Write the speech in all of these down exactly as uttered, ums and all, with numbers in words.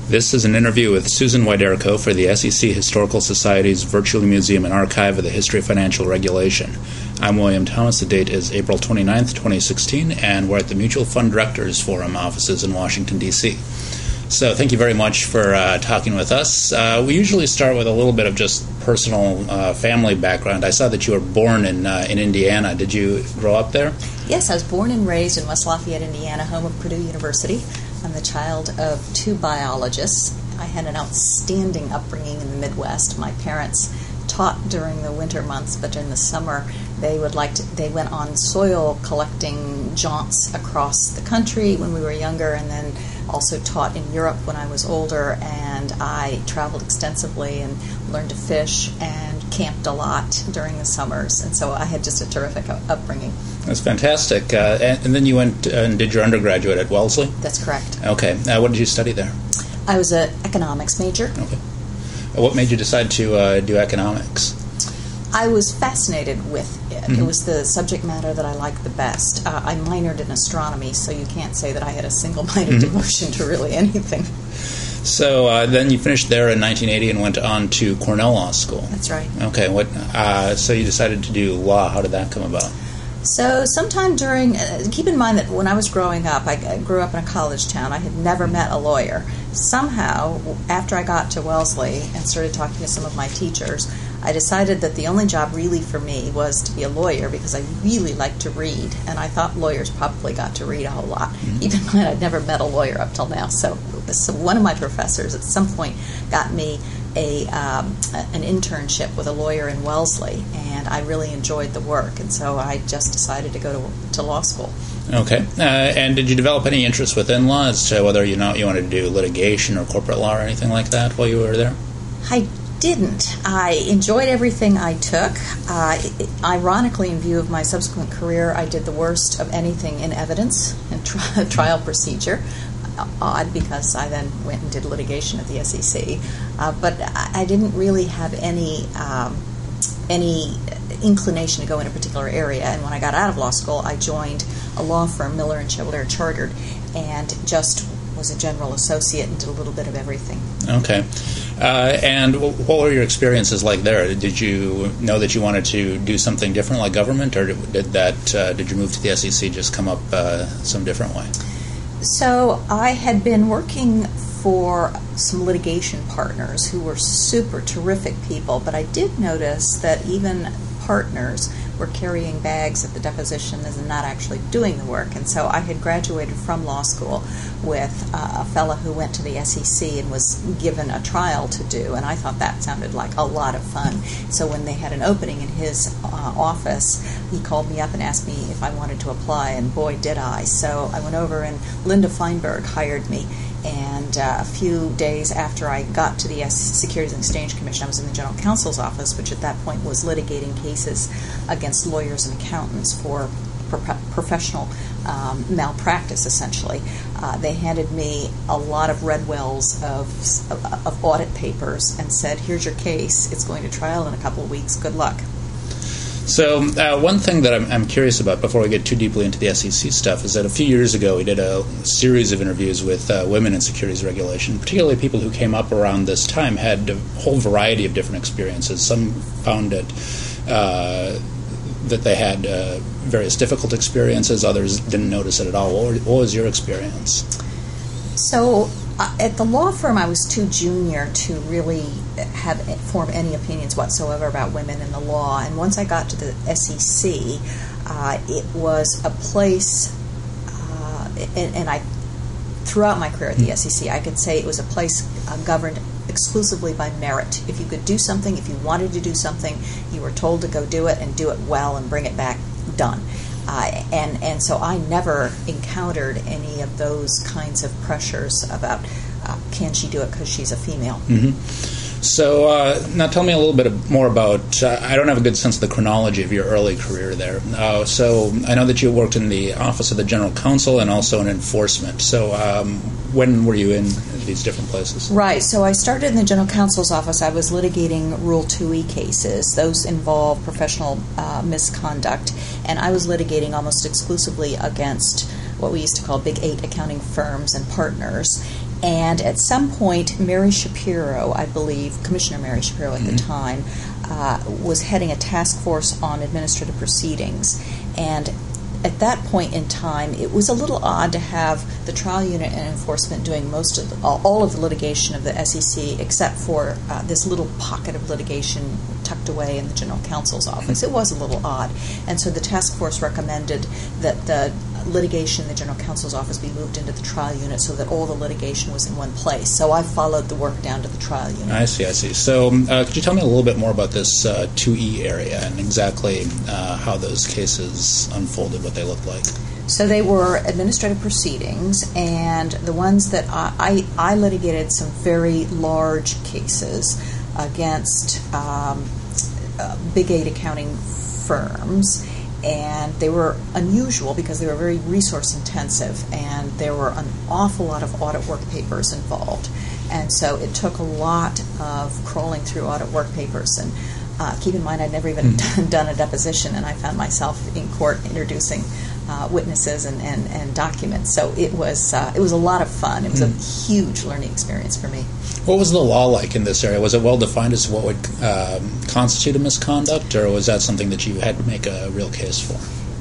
This is an interview with Susan Widerko for the S E C Historical Society's Virtual Museum and Archive of the History of Financial Regulation. I'm William Thomas. The date is April twenty-ninth, twenty sixteen, and we're at the Mutual Fund Directors Forum offices in Washington, D C So thank you very much for uh, talking with us. Uh, we usually start with a little bit of just personal uh, family background. I saw that you were born in uh, in Indiana. Did you grow up there? Yes, I was born and raised in West Lafayette, Indiana, home of Purdue University. I'm the child of two biologists. I had an outstanding upbringing in the Midwest. My parents taught during the winter months, but in the summer they would like to, they went on soil collecting jaunts across the country when we were younger, and then also taught in Europe when I was older, and I traveled extensively and learned to fish and camped a lot during the summers, and so I had just a terrific upbringing. That's fantastic. Uh, and, and then you went and did your undergraduate at Wellesley? That's correct. Okay. Uh, what did you study there? I was an economics major. Okay. Uh, what made you decide to uh, do economics? I was fascinated with it. Mm-hmm. It was the subject matter that I liked the best. Uh, I minored in astronomy, so you can't say that I had a single-minded mm-hmm. devotion to really anything. So uh, then you finished there in nineteen eighty and went on to Cornell Law School. That's right. Okay. What? Uh, so you decided to do law. How did that come about? So sometime during, uh, keep in mind that when I was growing up, I, I grew up in a college town. I had never met a lawyer. Somehow, after I got to Wellesley and started talking to some of my teachers, I decided that the only job really for me was to be a lawyer because I really liked to read, and I thought lawyers probably got to read a whole lot. Mm-hmm. Even when I'd never met a lawyer up till now. So, so one of my professors at some point got me a um, an internship with a lawyer in Wellesley, and I really enjoyed the work, and so I just decided to go to, to law school. Okay. Uh, and did you develop any interest within law as to whether you know you wanted to do litigation or corporate law or anything like that while you were there? I didn't. I enjoyed everything I took. Uh, ironically, in view of my subsequent career, I did the worst of anything in evidence and tri- trial procedure. Odd, because I then went and did litigation at the S E C, uh, but I didn't really have any um, any inclination to go in a particular area. And when I got out of law school, I joined a law firm, Miller and Chevalier Chartered, and just was a general associate and did a little bit of everything. Okay. Uh, and what were your experiences like there? Did you know that you wanted to do something different like government, or did that uh, did your move to the S E C just come up uh, some different way? So I had been working for some litigation partners who were super terrific people, but I did notice that even partners were carrying bags at the deposition and not actually doing the work. And so I had graduated from law school with uh, a fellow who went to the S E C and was given a trial to do, and I thought that sounded like a lot of fun. So when they had an opening in his uh, office, he called me up and asked me if I wanted to apply, and boy, did I. So I went over, and Linda Feinberg hired me. And uh, a few days after I got to the S- Securities and Exchange Commission, I was in the General Counsel's office, which at that point was litigating cases against lawyers and accountants for pro- professional um, malpractice, essentially. Uh, they handed me a lot of red wells of, of, of audit papers and said, here's your case. It's going to trial in a couple of weeks. Good luck. So uh, one thing that I'm, I'm curious about before we get too deeply into the S E C stuff is that a few years ago we did a series of interviews with uh, women in securities regulation, particularly people who came up around this time had a whole variety of different experiences. Some found it uh, that they had uh, various difficult experiences, others didn't notice it at all. What, were, what was your experience? So uh, at the law firm, I was too junior to really have form any opinions whatsoever about women in the law. And once I got to the S E C, uh, it was a place, uh, and, and I, throughout my career at the S E C, I could say it was a place uh, governed exclusively by merit. If you could do something, if you wanted to do something, you were told to go do it and do it well and bring it back done. Uh, and, and so I never encountered any of those kinds of pressures about uh, can she do it because she's a female. Mm-hmm. So uh, now tell me a little bit more about, uh, I don't have a good sense of the chronology of your early career there. Uh, so I know that you worked in the Office of the General Counsel and also in enforcement. So um, when were you in these different places? Right. So I started in the General Counsel's office. I was litigating Rule two E cases. Those involve professional uh, misconduct. And I was litigating almost exclusively against what we used to call Big Eight accounting firms and partners. And at some point, Mary Shapiro, I believe, Commissioner Mary Shapiro at mm-hmm. the time, uh, was heading a task force on administrative proceedings. And at that point in time, it was a little odd to have the trial unit and enforcement doing most of the, all of the litigation of the S E C, except for uh, this little pocket of litigation tucked away in the general counsel's office. It was a little odd. And so the task force recommended that the litigation in the general counsel's office be moved into the trial unit so that all the litigation was in one place. So I followed the work down to the trial unit. I see, I see. So uh, could you tell me a little bit more about this uh, two E area and exactly uh, how those cases unfolded, what they looked like? So they were administrative proceedings, and the ones that I, I, I litigated some very large cases against um, uh, big eight accounting firms. And they were unusual because they were very resource intensive, and there were an awful lot of audit work papers involved. And so it took a lot of crawling through audit work papers. And uh, keep in mind, I'd never even mm-hmm. done a deposition, and I found myself in court introducing uh, witnesses and, and, and documents. So it was uh, it was a lot of fun. It was mm-hmm. a huge learning experience for me. What was the law like in this area? Was it well defined as to what would um, constitute a misconduct, or was that something that you had to make a real case for?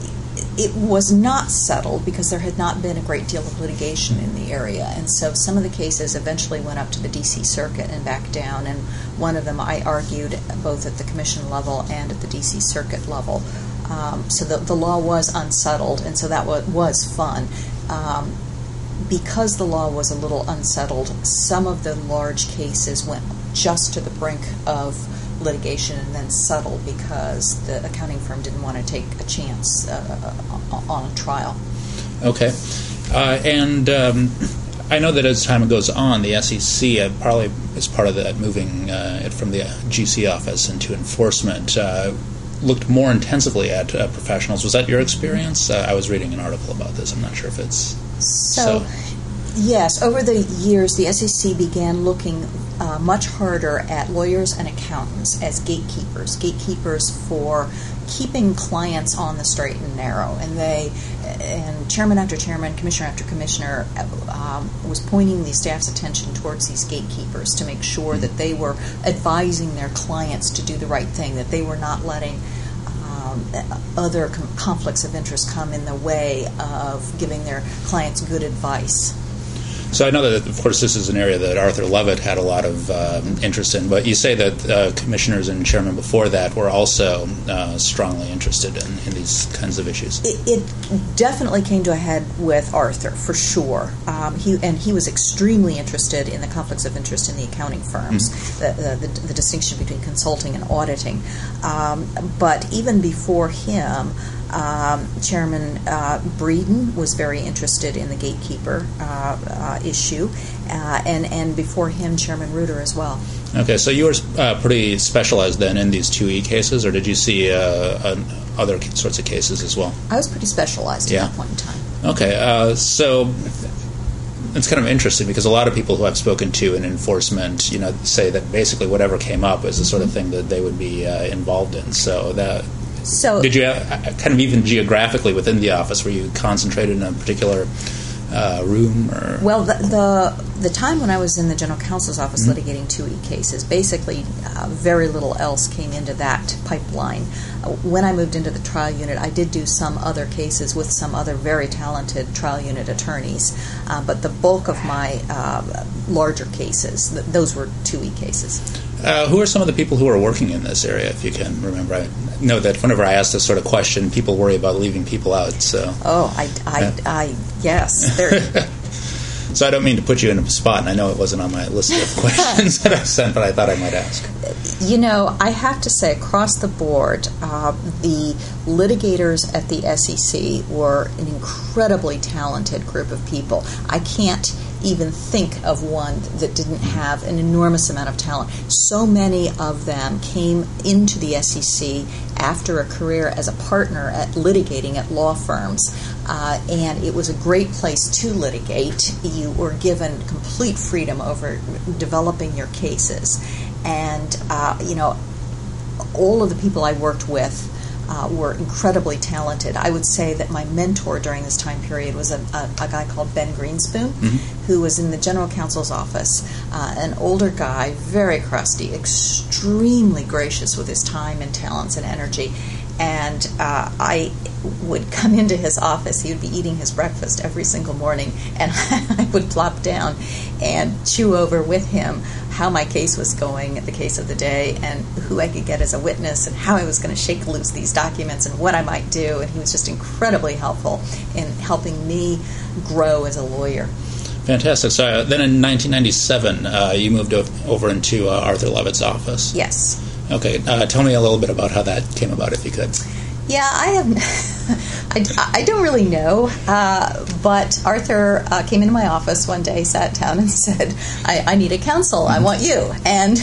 It was not settled because there had not been a great deal of litigation in the area, and so some of the cases eventually went up to the D C Circuit and back down, and one of them I argued both at the commission level and at the D C Circuit level. Um, so the, the law was unsettled, and so that was, was fun. Um, Because the law was a little unsettled, some of the large cases went just to the brink of litigation and then settled because the accounting firm didn't want to take a chance uh, on a trial. Okay. Uh, and um, I know that as time goes on, the S E C, uh, probably as part of that moving uh, it from the G C office into enforcement, uh, looked more intensively at uh, professionals. Was that your experience? Uh, I was reading an article about this. I'm not sure if it's... So, so, yes, over the years, the S E C began looking uh, much harder at lawyers and accountants as gatekeepers, gatekeepers for keeping clients on the straight and narrow. And they, and chairman after chairman, commissioner after commissioner, um, was pointing the staff's attention towards these gatekeepers to make sure that they were advising their clients to do the right thing, that they were not letting other com- conflicts of interest come in the way of giving their clients good advice. So I know that, of course, this is an area that Arthur Levitt had a lot of um, interest in, but you say that uh, commissioners and chairmen before that were also uh, strongly interested in, in these kinds of issues. It, it definitely came to a head with Arthur, for sure. Um, he and he was extremely interested in the conflicts of interest in the accounting firms, mm-hmm. the, the, the distinction between consulting and auditing. Um, but even before him, Um, Chairman uh, Breeden was very interested in the gatekeeper uh, uh, issue, uh, and, and before him, Chairman Reuter as well. Okay, so you were uh, pretty specialized then in these two E cases, or did you see uh, uh, other sorts of cases as well? I was pretty specialized yeah. at that point in time. Okay, uh, so it's kind of interesting because a lot of people who I've spoken to in enforcement, you know, say that basically whatever came up is the sort of thing that they would be uh, involved in. So that. So, did you have, kind of even geographically within the office, were you concentrated in a particular uh, room? Or? Well, the, the the time when I was in the general counsel's office mm-hmm. litigating two E cases, basically uh, very little else came into that pipeline. Uh, when I moved into the trial unit, I did do some other cases with some other very talented trial unit attorneys, uh, but the bulk of my uh, larger cases, th- those were two E cases. Uh, who are some of the people who are working in this area, if you can remember? I know that whenever I ask this sort of question, people worry about leaving people out. So, oh, I, I, yeah. I yes. So I don't mean to put you in a spot, and I know it wasn't on my list of questions that I sent, but I thought I might ask. You know, I have to say, across the board, uh, the litigators at the S E C were an incredibly talented group of people. I can't even think of one that didn't have an enormous amount of talent. So many of them came into the S E C after a career as a partner at litigating at law firms, uh, and it was a great place to litigate. You were given complete freedom over developing your cases, and uh, you know, all of the people I worked with uh, were incredibly talented. I would say that my mentor during this time period was a, a, a guy called Ben Greenspoon, mm-hmm. who was in the general counsel's office, uh, an older guy, very crusty, extremely gracious with his time and talents and energy. And uh, I would come into his office. He would be eating his breakfast every single morning, and I would plop down and chew over with him how my case was going, the case of the day, and who I could get as a witness, and how I was going to shake loose these documents, and what I might do. And he was just incredibly helpful in helping me grow as a lawyer. Fantastic. So uh, then in nineteen ninety-seven, uh, you moved o- over into uh, Arthur Levitt's office. Yes. Okay. Uh, tell me a little bit about how that came about, if you could. Yeah, I have. I, I don't really know, uh, but Arthur uh, came into my office one day, sat down, and said, "I, I need a counsel. I want you." And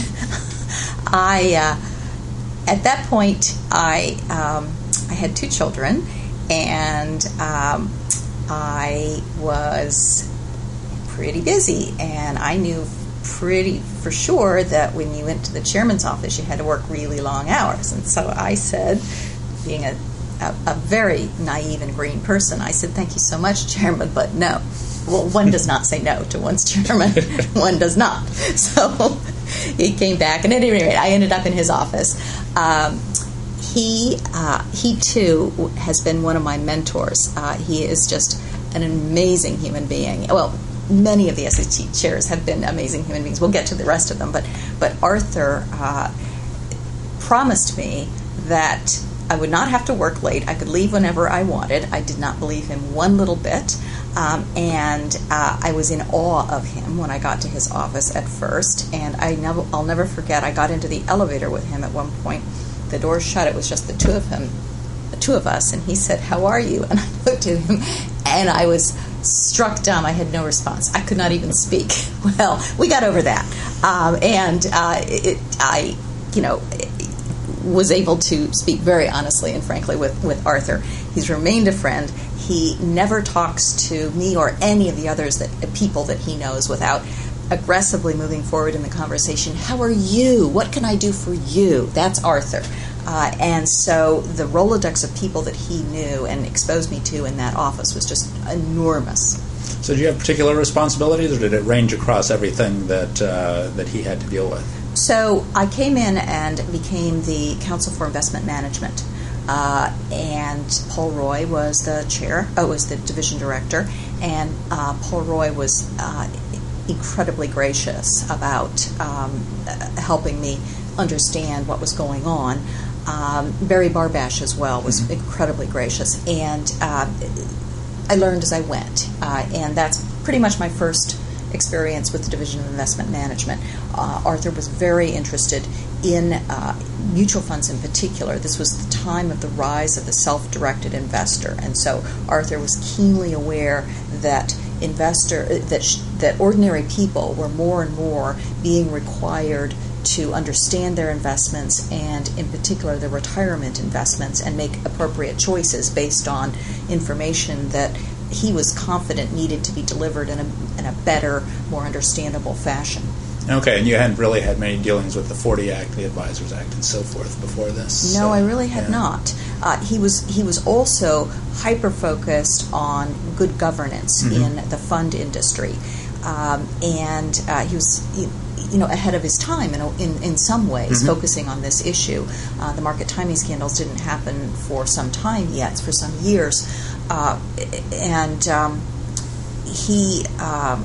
I, uh, at that point, I um, I had two children, and um, I was pretty busy, and I knew pretty for sure that when you went to the chairman's office, you had to work really long hours. And so I said, being a, a, a very naive and green person, I said, "Thank you so much, Chairman, but no." Well, one does not say no to one's chairman. One does not. So he came back, and at any rate, I ended up in his office. Um, he, uh, he, too, has been one of my mentors. Uh, he is just an amazing human being. Well, many of the S A T chairs have been amazing human beings. We'll get to the rest of them. But, but Arthur uh, promised me that I would not have to work late. I could leave whenever I wanted. I did not believe him one little bit. Um, and uh, I was in awe of him when I got to his office at first. And I never, I'll never forget, I got into the elevator with him at one point. The door shut. It was just the two of him, the two of us. And he said, "How are you?" And I looked at him, and I was struck dumb. I had no response. I could not even speak. Well, we got over that. Um, and uh, it, I, you know... was able to speak very honestly and frankly with, with Arthur. He's remained a friend. He never talks to me or any of the others that people that he knows without aggressively moving forward in the conversation. How are you? What can I do for you? That's Arthur. Uh, and so the Rolodex of people that he knew and exposed me to in that office was just enormous. So did you have particular responsibilities, or did it range across everything that uh, that he had to deal with? So I came in and became the Council for Investment Management, uh, and Paul Roy was the chair, oh, was the division director, and uh, Paul Roy was uh, incredibly gracious about um, helping me understand what was going on. Um, Barry Barbash as well was mm-hmm. incredibly gracious, and uh, I learned as I went, uh, and that's pretty much my first experience with the Division of Investment Management. Uh, Arthur was very interested in uh, mutual funds in particular. This was the time of the rise of the self-directed investor, and so Arthur was keenly aware that investor that sh- that ordinary people were more and more being required to understand their investments, and in particular their retirement investments, and make appropriate choices based on information that he was confident needed to be delivered in a, in a better, more understandable fashion. Okay, and you hadn't really had many dealings with the forty Act, the Advisors Act, and so forth before this? No, so, I really had yeah. not. Uh, he was he was also hyper-focused on good governance mm-hmm. in the fund industry, um, and uh, he was... He, you know, ahead of his time in, in, in some ways, mm-hmm. focusing on this issue. Uh, the market timing scandals didn't happen for some time yet, for some years. Uh, and um, he um,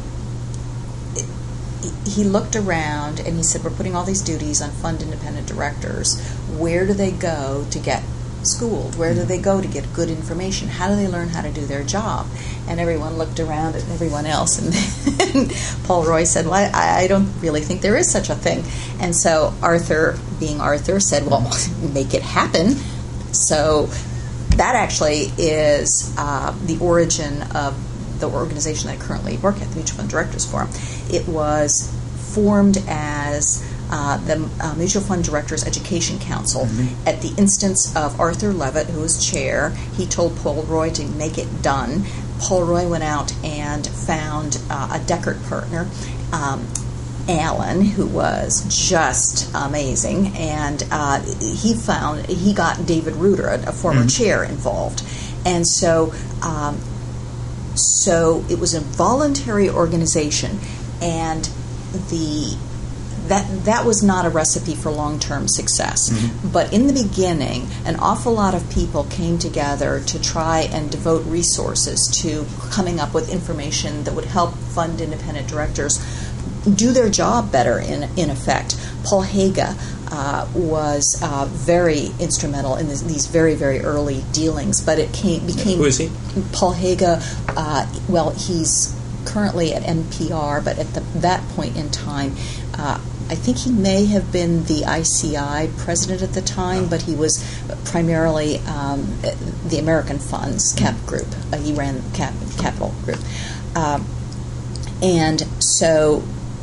he looked around and he said, "We're putting all these duties on fund independent directors. Where do they go to get schooled? Where do they go to get good information? How do they learn how to do their job?" And everyone looked around at everyone else, and then Paul Roy said, "Well, I, I don't really think there is such a thing." And so Arthur, being Arthur, said, "Well, make it happen." So that actually is uh, the origin of the organization that I currently work at, the Mutual Fund Directors Forum. It was formed as Uh, the uh, Mutual Fund Directors Education Council. Mm-hmm. At the instance of Arthur Levitt, who was chair, he told Paul Roy to make it done. Paul Roy went out and found uh, a Deckard partner, um, Alan, who was just amazing, and uh, he found he got David Reuter, a, a former mm-hmm. chair, involved, and so um, so it was a voluntary organization, and the that that was not a recipe for long-term success. Mm-hmm. But in the beginning, an awful lot of people came together to try and devote resources to coming up with information that would help fund independent directors do their job better, in in effect. Paul Haga uh, was uh, very instrumental in this, these very, very early dealings, but it came became... Who is he? Paul Haga, uh, well, he's currently at N P R, but at the, that point in time, uh, I think he may have been the I C I president at the time, oh. but he was primarily um, the American Funds Cap Group. Uh, he ran Cap, Capital Group. Uh, and so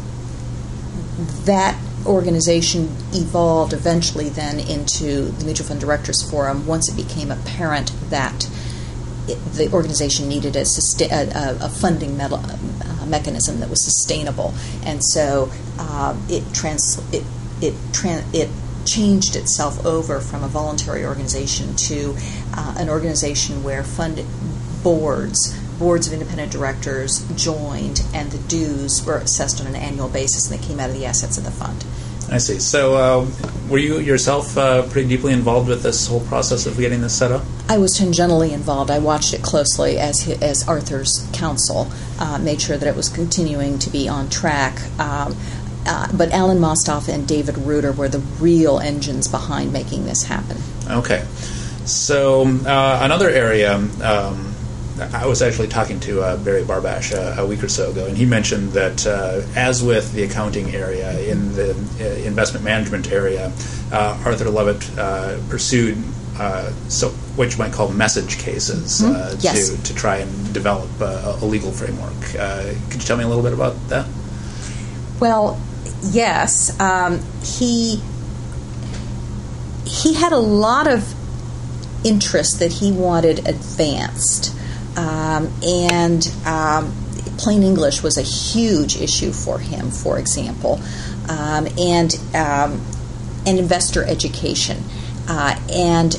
that organization evolved eventually then into the Mutual Fund Directors Forum once it became apparent that it, the organization needed a, sustain, a, a funding metal, uh, mechanism that was sustainable, and so uh, it trans it it tran- it changed itself over from a voluntary organization to uh, an organization where fund boards. Boards of independent directors joined, and the dues were assessed on an annual basis, and they came out of the assets of the fund. I see. So uh, were you yourself uh, pretty deeply involved with this whole process of getting this set up? I was tangentially involved. I watched it closely as as Arthur's counsel, uh, made sure that it was continuing to be on track. Um, uh, but Alan Mostoff and David Reuter were the real engines behind making this happen. Okay. So uh, another area... Um, I was actually talking to uh, Barry Barbash uh, a week or so ago, and he mentioned that, uh, as with the accounting area, in the uh, investment management area, uh, Arthur Levitt uh, pursued uh, so what you might call message cases uh, mm-hmm. yes. to, to try and develop uh, a legal framework. Uh, could you tell me a little bit about that? Well, yes. Um, he he had a lot of interest that he wanted advanced. Um, and um, plain English was a huge issue for him, for example, um, and um, and investor education, uh, and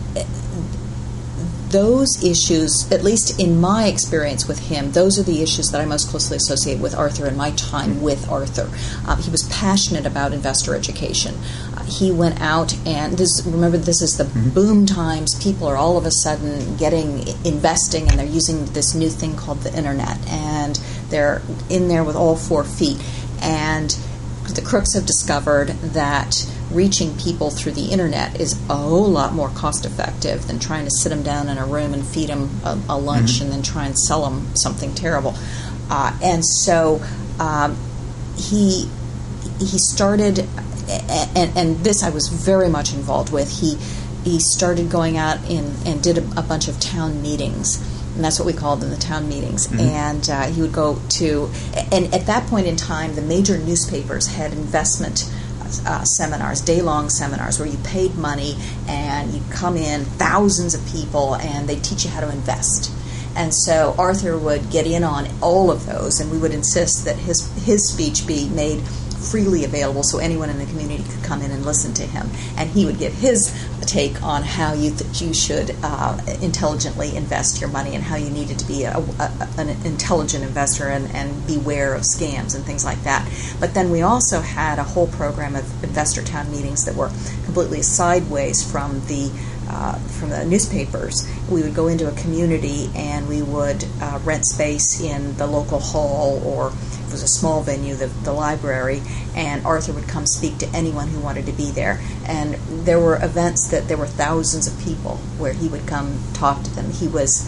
those issues, at least in my experience with him, those are the issues that I most closely associate with Arthur and my time with Arthur. Uh, he was passionate about investor education. Uh, he went out and this. Remember, this is the mm-hmm. boom times. People are all of a sudden getting investing, and they're using this new thing called the internet, and they're in there with all four feet. And the crooks have discovered that reaching people through the internet is a whole lot more cost effective than trying to sit them down in a room and feed them a, a lunch mm-hmm. and then try and sell them something terrible. Uh, and so um, he he started, and, and this I was very much involved with. He he started going out in, and did a, a bunch of town meetings. And that's what we called them, the town meetings. Mm-hmm. And uh, he would go to, and at that point in time, the major newspapers had investment uh, seminars, day-long seminars, where you paid money and you come in, thousands of people, and they teach you how to invest. And so Arthur would get in on all of those, and we would insist that his his speech be made freely available so anyone in the community could come in and listen to him. And he would give his take on how you th- you should uh, intelligently invest your money and how you needed to be a, a, an intelligent investor and, and beware of scams and things like that. But then we also had a whole program of investor town meetings that were completely sideways from the Uh, from the newspapers. We would go into a community and we would uh, rent space in the local hall, or if it was a small venue, the, the library, and Arthur would come speak to anyone who wanted to be there. And there were events that there were thousands of people where he would come talk to them. He was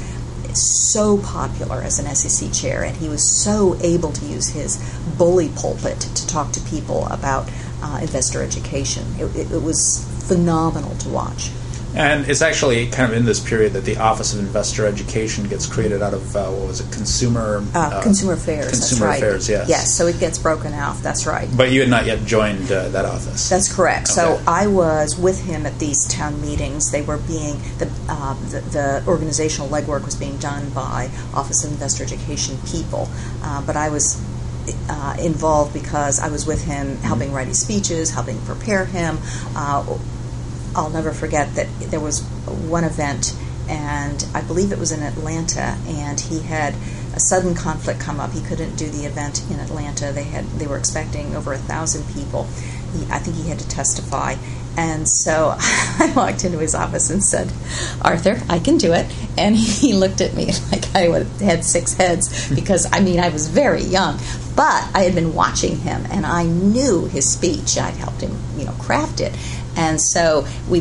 so popular as an S E C chair, and he was so able to use his bully pulpit to talk to people about uh, investor education. It, it, it was phenomenal to watch. And it's actually kind of in this period that the Office of Investor Education gets created out of, uh, what was it, Consumer... Uh, uh, Consumer Affairs, Consumer that's right. Affairs, yes. Yes, so it gets broken out, that's right. But you had not yet joined uh, that office. That's correct. Okay. So I was with him at these town meetings. They were being, the, uh, the, the organizational legwork was being done by Office of Investor Education people, uh, but I was uh, involved because I was with him helping write his speeches, helping prepare him. Uh, I'll never forget that there was one event, and I believe it was in Atlanta, and he had a sudden conflict come up. He couldn't do the event in Atlanta. They had they were expecting over a thousand people. He, I think he had to testify. And so I walked into his office and said, "Arthur, I can do it." And he looked at me like I would have had six heads because, I mean, I was very young. But I had been watching him, and I knew his speech. I'd helped him, you know, craft it. And so we.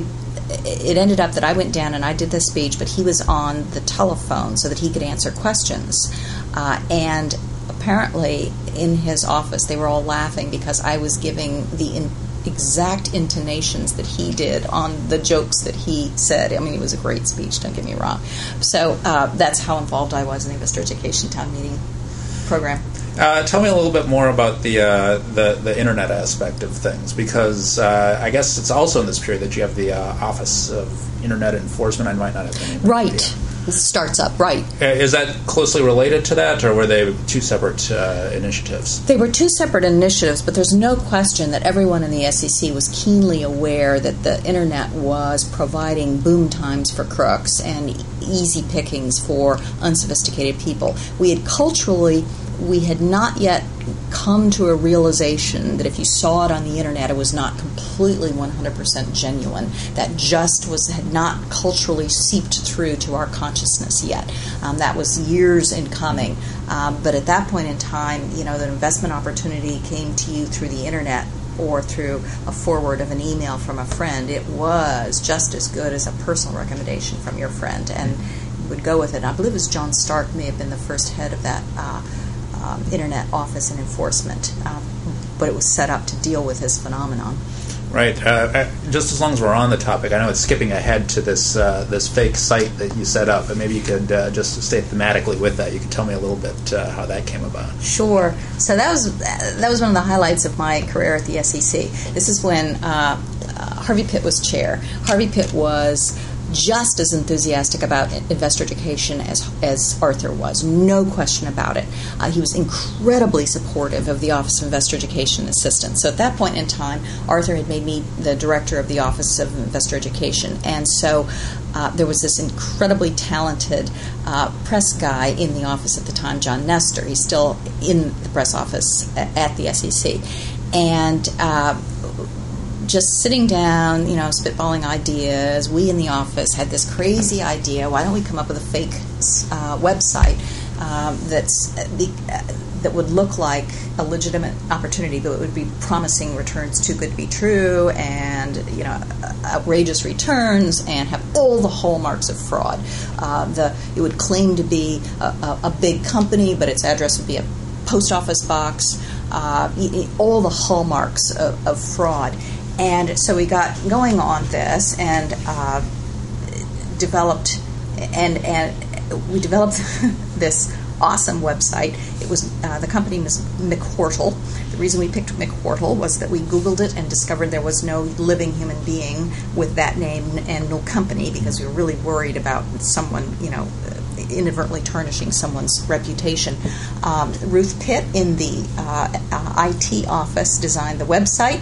It ended up that I went down and I did the speech, but he was on the telephone so that he could answer questions. Uh, and apparently in his office they were all laughing because I was giving the in- exact intonations that he did on the jokes that he said. I mean, it was a great speech, don't get me wrong. So uh, that's how involved I was in the Investor Education Town Meeting program. Uh, tell me a little bit more about the uh, the, the internet aspect of things, because uh, I guess it's also in this period that you have the uh, Office of Internet Enforcement. I might not have been able right. to, It starts up, right. Is that closely related to that, or were they two separate uh, initiatives? They were two separate initiatives, but there's no question that everyone in the S E C was keenly aware that the Internet was providing boom times for crooks and easy pickings for unsophisticated people. We had culturally, we had not yet come to a realization that if you saw it on the Internet, it was not completely one hundred percent genuine. That just was had not culturally seeped through to our consciousness yet. Um, that was years in coming. Um, but at that point in time, you know, the investment opportunity came to you through the Internet or through a forward of an email from a friend. It was just as good as a personal recommendation from your friend, and you would go with it. And I believe it was John Stark may have been the first head of that uh, Um, Internet Office and Enforcement, um, but it was set up to deal with this phenomenon. Right. Uh, just as long as we're on the topic, I know it's skipping ahead to this uh, this fake site that you set up, but maybe you could uh, just stay thematically with that. You could tell me a little bit uh, how that came about. Sure. So that was that was one of the highlights of my career at the S E C. This is when uh, uh, Harvey Pitt was chair. Harvey Pitt was just as enthusiastic about investor education as as Arthur was, no question about it. Uh, he was incredibly supportive of the Office of Investor Education Assistant. So at that point in time, Arthur had made me the director of the Office of Investor Education, and so uh, there was this incredibly talented uh, press guy in the office at the time, John Nestor. He's still in the press office at the S E C, and uh, just sitting down, you know, spitballing ideas. We in the office had this crazy idea. Why don't we come up with a fake uh, website um, that's uh, that would look like a legitimate opportunity, but it would be promising returns too good to be true, and you know, outrageous returns, and have all the hallmarks of fraud. Uh, the it would claim to be a, a, a big company, but its address would be a post office box. Uh, all the hallmarks of, of fraud. And so we got going on this and uh, developed, and and we developed this awesome website. It was uh, the company was McWhortle. The reason we picked McWhortle was that we Googled it and discovered there was no living human being with that name and no company, because we were really worried about someone, you know, inadvertently tarnishing someone's reputation. Um, Ruth Pitt in the uh, uh, I T office designed the website.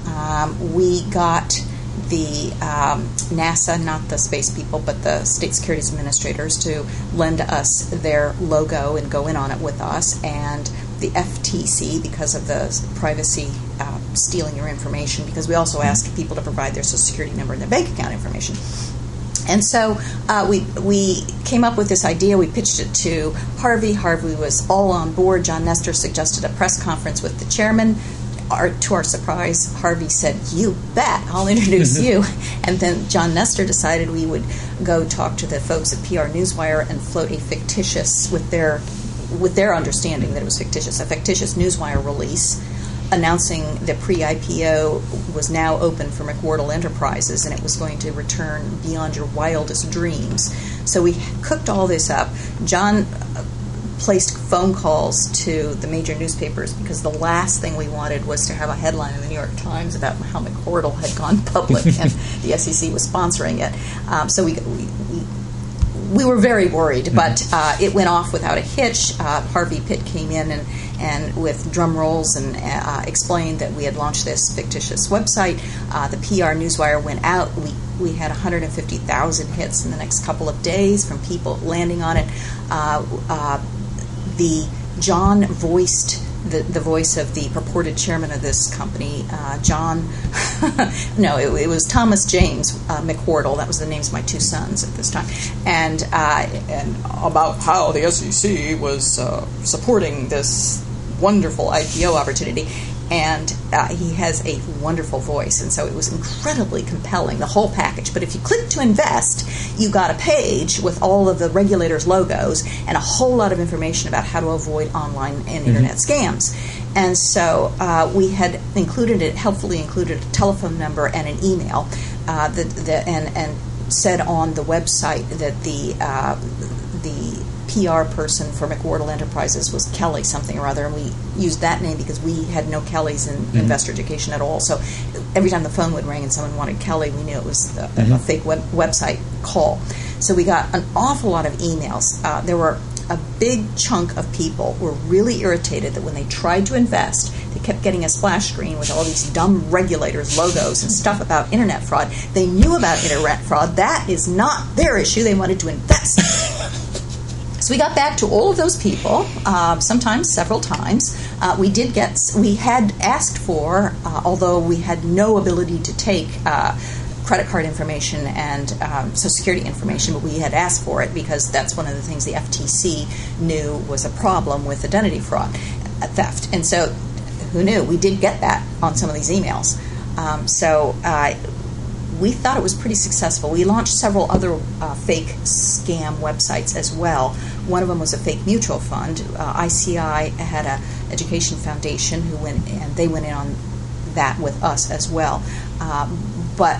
Um, we got the um, NASA, not the space people, but the state securities administrators, to lend us their logo and go in on it with us, and the F T C, because of the privacy uh, stealing your information, because we also asked people to provide their social security number and their bank account information. And so uh, we we came up with this idea. We pitched it to Harvey. Harvey was all on board. John Nestor suggested a press conference with the chairman. Our, to our surprise, Harvey said, "You bet, I'll introduce you." And then John Nestor decided we would go talk to the folks at P R Newswire and float a fictitious, with their with their understanding that it was fictitious, a fictitious Newswire release announcing that pre-I P O was now open for McWhortle Enterprises, and it was going to return beyond your wildest dreams. So we cooked all this up. John placed phone calls to the major newspapers, because the last thing we wanted was to have a headline in the New York Times about how McWhortle had gone public and the S E C was sponsoring it. Um, so we, we we we were very worried, mm-hmm. but uh, it went off without a hitch. Uh, Harvey Pitt came in and, and with drum rolls and uh, explained that we had launched this fictitious website. Uh, the P R newswire went out. We we had one hundred fifty thousand hits in the next couple of days from people landing on it. Uh, uh, the John voiced the, the voice of the purported chairman of this company, uh, John. no, it, it was Thomas James uh, McWardle. That was the names of my two sons at this time, and uh, and about how the S E C was uh, supporting this wonderful I P O opportunity. And uh, he has a wonderful voice, and so it was incredibly compelling, the whole package. But if you click to invest, you got a page with all of the regulators' logos and a whole lot of information about how to avoid online and mm-hmm. internet scams. And so uh, we had included it, helpfully included a telephone number and an email, uh, the, the, and, and said on the website that the uh, the P R person for McWardle Enterprises was Kelly something or other, and we used that name because we had no Kellys in mm-hmm. investor education at all. So every time the phone would ring and someone wanted Kelly, we knew it was the, mm-hmm. a fake web, website call. So we got an awful lot of emails. Uh, there were a big chunk of people were really irritated that when they tried to invest, they kept getting a splash screen with all these dumb regulators' logos and stuff about internet fraud. They knew about internet fraud. That is not their issue. They wanted to invest. So we got back to all of those people, uh, sometimes several times. Uh, we did get, we had asked for, uh, although we had no ability to take uh, credit card information and um, Social Security information, but we had asked for it because that's one of the things the F T C knew was a problem with identity fraud, uh, theft. And so who knew? We did get that on some of these emails. Um, so uh, we thought it was pretty successful. We launched several other uh, fake scam websites as well. One of them was a fake mutual fund. Uh, I C I had a education foundation who went, and they went in on that with us as well. Um, but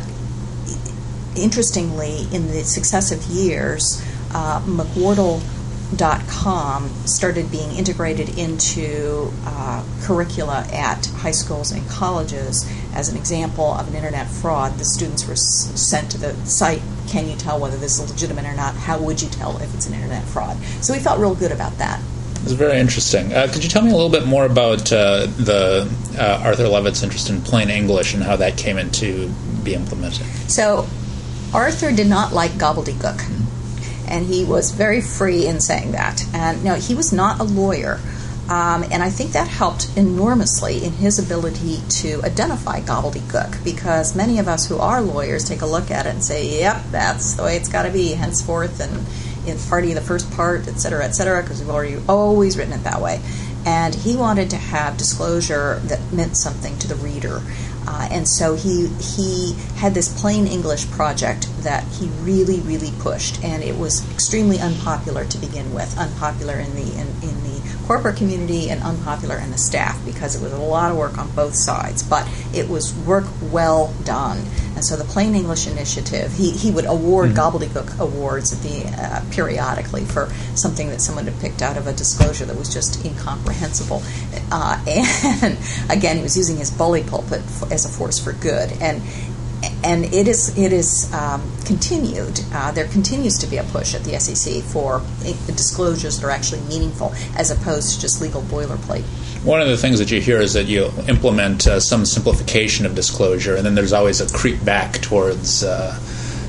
interestingly, in the successive years, uh, McWardle dot com started being integrated into uh, curricula at high schools and colleges as an example of an internet fraud. The students were s- sent to the site, can you tell whether this is legitimate or not? How would you tell if it's an internet fraud? So we felt real good about that. It's very interesting. Uh, could you tell me a little bit more about uh, the uh, Arthur Levitt's interest in plain English and how that came into be implemented? So Arthur did not like gobbledygook. Mm-hmm. And he was very free in saying that. And no, he was not a lawyer. Um, and I think that helped enormously in his ability to identify gobbledygook, because many of us who are lawyers take a look at it and say, yep, that's the way it's got to be henceforth, and in party the first part, et cetera, et cetera, because we've already always written it that way. And he wanted to have disclosure that meant something to the reader. Uh, and so he he had this plain English project that he really, really pushed, and it was extremely unpopular to begin with, unpopular in the in, in the corporate community and unpopular in the staff, because it was a lot of work on both sides, but it was work well done. And so the Plain English Initiative, he, he would award mm-hmm. gobbledygook awards at the uh, periodically for something that someone had picked out of a disclosure that was just incomprehensible. Uh, and again, he was using his bully pulpit f- as a force for good. And and it is it is um, continued. Uh, there continues to be a push at the S E C for disclosures that are actually meaningful, as opposed to just legal boilerplate. One of the things that you hear is that you implement uh, some simplification of disclosure, and then there's always a creep back towards uh,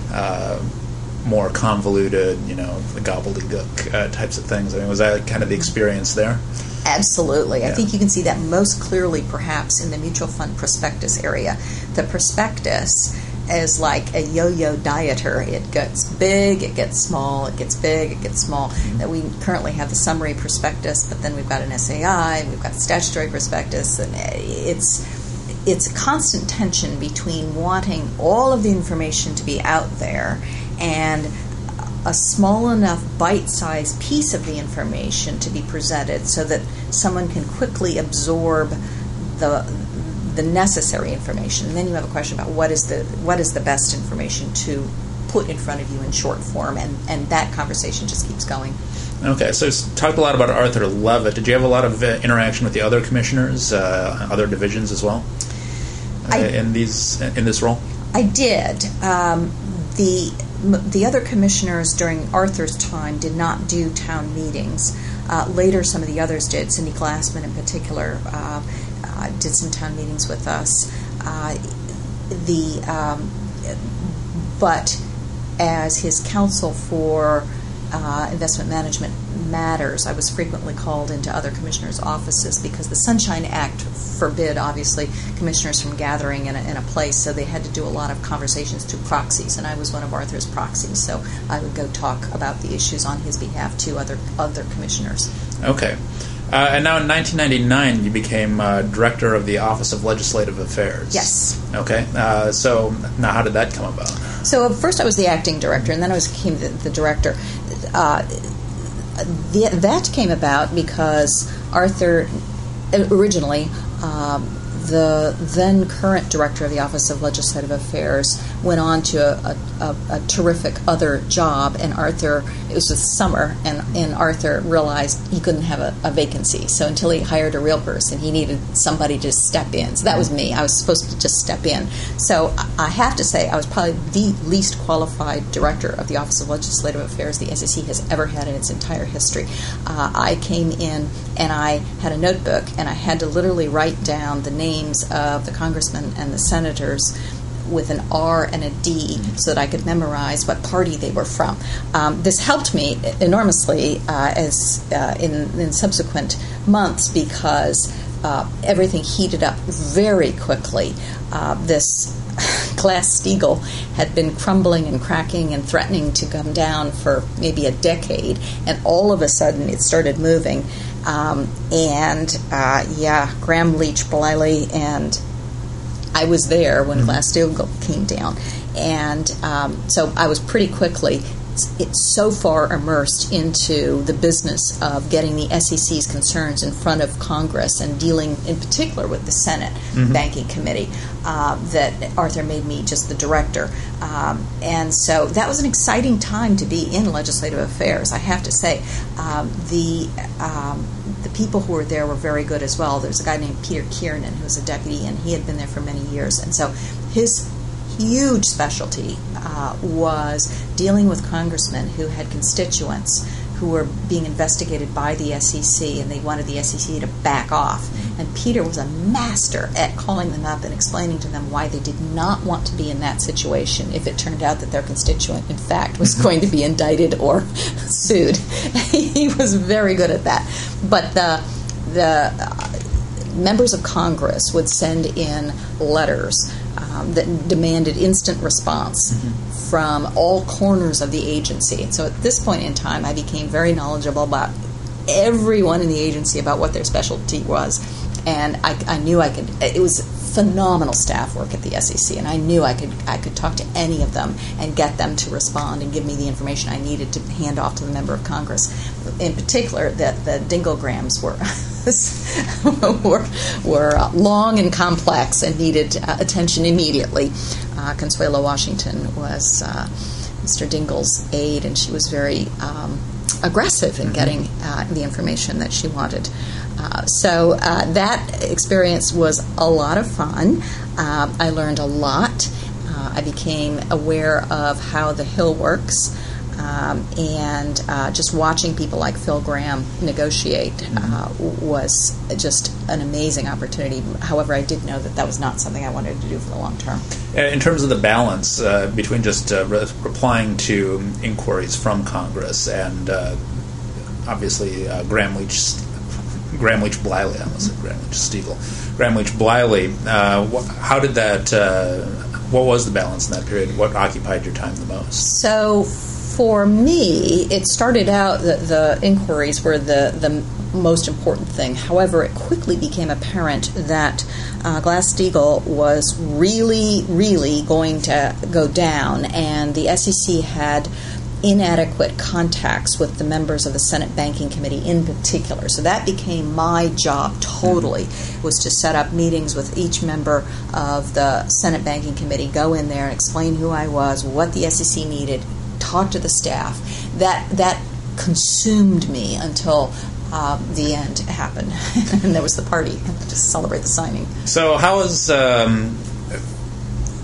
uh, more convoluted, you know, the gobbledygook uh, types of things. I mean, was that kind of the experience there? Absolutely. Yeah. I think you can see that most clearly perhaps in the mutual fund prospectus area. The prospectus is like a yo-yo dieter. It gets big, it gets small, it gets big, it gets small. That we currently have the summary prospectus, but then we've got an S A I, we've got the statutory prospectus, and it's it's a constant tension between wanting all of the information to be out there and a small enough bite-sized piece of the information to be presented so that someone can quickly absorb the the necessary information. And then you have a question about what is the what is the best information to put in front of you in short form, and, and that conversation just keeps going. Okay, so you talked a lot about Arthur Levitt. Did you have a lot of uh, interaction with the other commissioners, uh, other divisions as well, uh, I, in these in this role? I did. Um, the m- the other commissioners during Arthur's time did not do town meetings. Uh, later, some of the others did. Cindy Glassman, in particular, uh, uh, did some town meetings with us. Uh, the um, but as his counsel for uh, investment management matters, I was frequently called into other commissioners' offices because the Sunshine Act forbid, obviously, commissioners from gathering in a, in a place, so they had to do a lot of conversations through proxies, and I was one of Arthur's proxies, so I would go talk about the issues on his behalf to other other commissioners. Okay. Uh, and now in nineteen ninety-nine, you became uh, director of the Office of Legislative Affairs. Yes. Okay. Uh, so now how did that come about? So first I was the acting director, and then I was became the, the director. Uh, the, that came about because Arthur, originally, um, the then current director of the Office of Legislative Affairs went on to a, a, a terrific other job, and Arthur, it was the summer, and, and Arthur realized he couldn't have a, a vacancy. So until he hired a real person, he needed somebody to step in. So that was me. I was supposed to just step in. So I have to say I was probably the least qualified director of the Office of Legislative Affairs the S E C has ever had in its entire history. Uh, I came in and I had a notebook, and I had to literally write down the names of the congressmen and the senators with an R and a D so that I could memorize what party they were from. Um, this helped me enormously uh, as uh, in, in subsequent months because uh, everything heated up very quickly. Uh, this Glass-Steagall had been crumbling and cracking and threatening to come down for maybe a decade, and all of a sudden it started moving. Um, and, uh, yeah, Graham Leach Bliley, and I was there when Glass-Steagall came down. And um, so I was pretty quickly it's so far immersed into the business of getting the S E C's concerns in front of Congress and dealing in particular with the Senate mm-hmm. Banking Committee uh, that Arthur made me just the director. Um, and so that was an exciting time to be in legislative affairs, I have to say. Um, the um, the people who were there were very good as well. There's a guy named Peter Kiernan who was a deputy, and he had been there for many years. And so his huge specialty uh, was dealing with congressmen who had constituents who were being investigated by the S E C, and they wanted the S E C to back off. And Peter was a master at calling them up and explaining to them why they did not want to be in that situation if it turned out that their constituent, in fact, was going to be indicted or sued. He was very good at that. But the the uh, members of Congress would send in letters Um, that demanded instant response mm-hmm. from all corners of the agency. And so at this point in time, I became very knowledgeable about everyone in the agency about what their specialty was. And I, I knew I could, it was phenomenal staff work at the S E C, and I knew I could I could talk to any of them and get them to respond and give me the information I needed to hand off to the member of Congress. In particular, that the Dinglegrams were were, were uh, long and complex and needed uh, attention immediately. Uh, Consuelo Washington was uh, Mister Dingle's aide, and she was very um, aggressive in getting uh, the information that she wanted. Uh, so uh, that experience was a lot of fun. Uh, I learned a lot. Uh, I became aware of how the Hill works. Um, and uh, just watching people like Phil Gramm negotiate uh, was just an amazing opportunity. However, I did know that that was not something I wanted to do for the long term. In terms of the balance uh, between just uh, re- replying to inquiries from Congress and uh, obviously uh, Graham Leach, Graham Leach Bliley, I almost said Graham Leach Steagall, Graham Leach Bliley. Uh, wh- how did that? Uh, what was the balance in that period? What occupied your time the most? So. For me, it started out that the inquiries were the, the most important thing. However, it quickly became apparent that uh, Glass-Steagall was really, really going to go down, and the S E C had inadequate contacts with the members of the Senate Banking Committee in particular. So that became my job totally, was to set up meetings with each member of the Senate Banking Committee, go in there and explain who I was, what the S E C needed, talk to the staff. That that consumed me until uh, the end happened, and there was the party to celebrate the signing. So, how was um,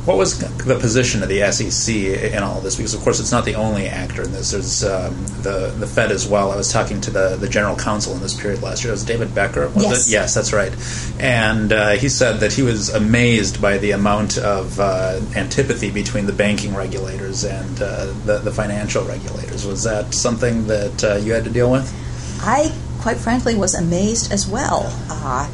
What was the position of the S E C in all of this? Because, of course, it's not the only actor in this. There's um, the the Fed as well. I was talking to the, the general counsel in this period last year. It was David Becker, was yes. it? Yes, that's right. And uh, he said that he was amazed by the amount of uh, antipathy between the banking regulators and uh, the, the financial regulators. Was that something that uh, you had to deal with? I, quite frankly, was amazed as well. Uh,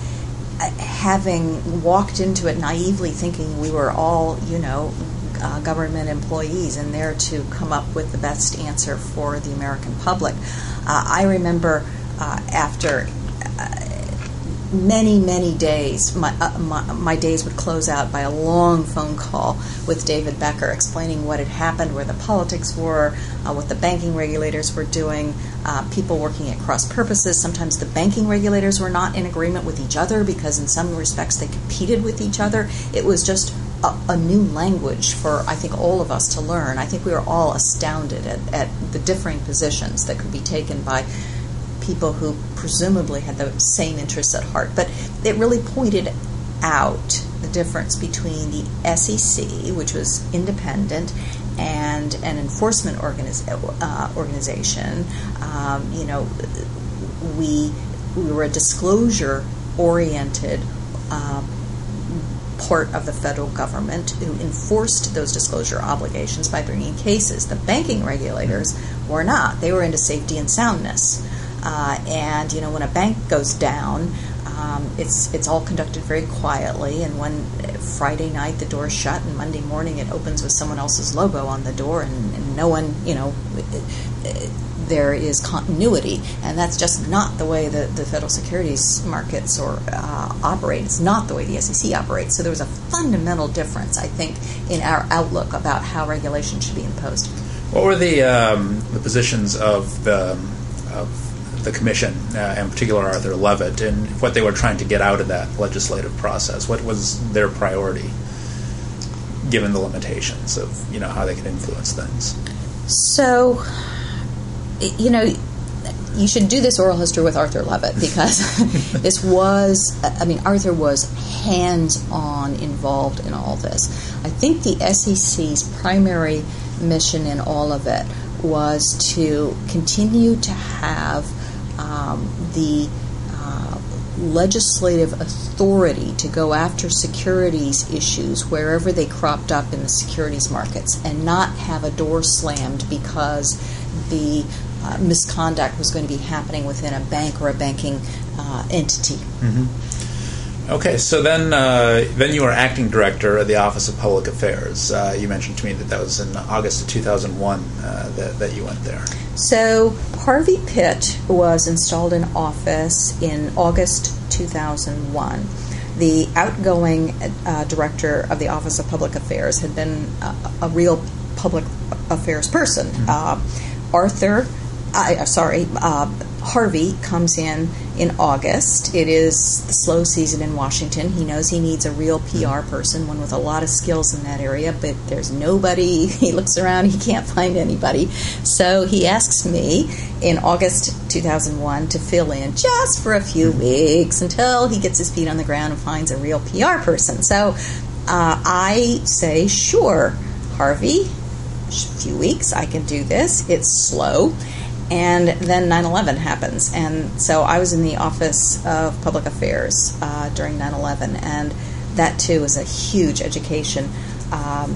having walked into it naively thinking we were all, you know, uh, government employees and there to come up with the best answer for the American public. Uh, I remember uh, after uh, many, many days, my, uh, my my days would close out by a long phone call with David Becker explaining what had happened, where the politics were, uh, what the banking regulators were doing, uh, people working at cross purposes. Sometimes the banking regulators were not in agreement with each other because in some respects they competed with each other. It was just a, a new language for, I think, all of us to learn. I think we were all astounded at, at the differing positions that could be taken by people who presumably had the same interests at heart. But it really pointed out the difference between the S E C, which was independent, and an enforcement organiz- uh, organization. Um, you know, we we were a disclosure-oriented uh, part of the federal government who enforced those disclosure obligations by bringing cases. The banking regulators were not. They were into safety and soundness. Uh, and, you know, when a bank goes down, um, it's it's all conducted very quietly. And when Friday night the door's shut and Monday morning it opens with someone else's logo on the door and, and no one, you know, it, it, there is continuity. And that's just not the way the, the federal securities markets or uh, operate. It's not the way the S E C operates. So there was a fundamental difference, I think, in our outlook about how regulation should be imposed. What were the um, the positions of the of the Commission, uh, in particular Arthur Levitt, and what they were trying to get out of that legislative process? What was their priority, given the limitations of, you know, how they could influence things? So, you know, you should do this oral history with Arthur Levitt because this was, I mean, Arthur was hands-on involved in all this. I think the S E C's primary mission in all of it was to continue to have um, the uh, legislative authority to go after securities issues wherever they cropped up in the securities markets and not have a door slammed because the uh, misconduct was going to be happening within a bank or a banking uh, entity. Mm-hmm. Okay, so then uh, then you were acting director of the Office of Public Affairs. Uh, you mentioned to me that that was in August of two thousand one uh, that, that you went there. So Harvey Pitt was installed in office in August two thousand one. The outgoing uh, director of the Office of Public Affairs had been a, a real public affairs person. Mm-hmm. Uh, Arthur, uh, sorry, uh, Harvey comes in in August. It is the slow season in Washington. He knows he needs a real P R person, one with a lot of skills in that area, but there's nobody. He looks around, he can't find anybody. So he asks me in August two thousand one to fill in just for a few weeks until he gets his feet on the ground and finds a real P R person. So uh, I say, sure, Harvey, a few weeks, I can do this. It's slow. And then nine eleven happens. And so I was in the Office of Public Affairs uh, during nine eleven, and that, too, was a huge education. Um,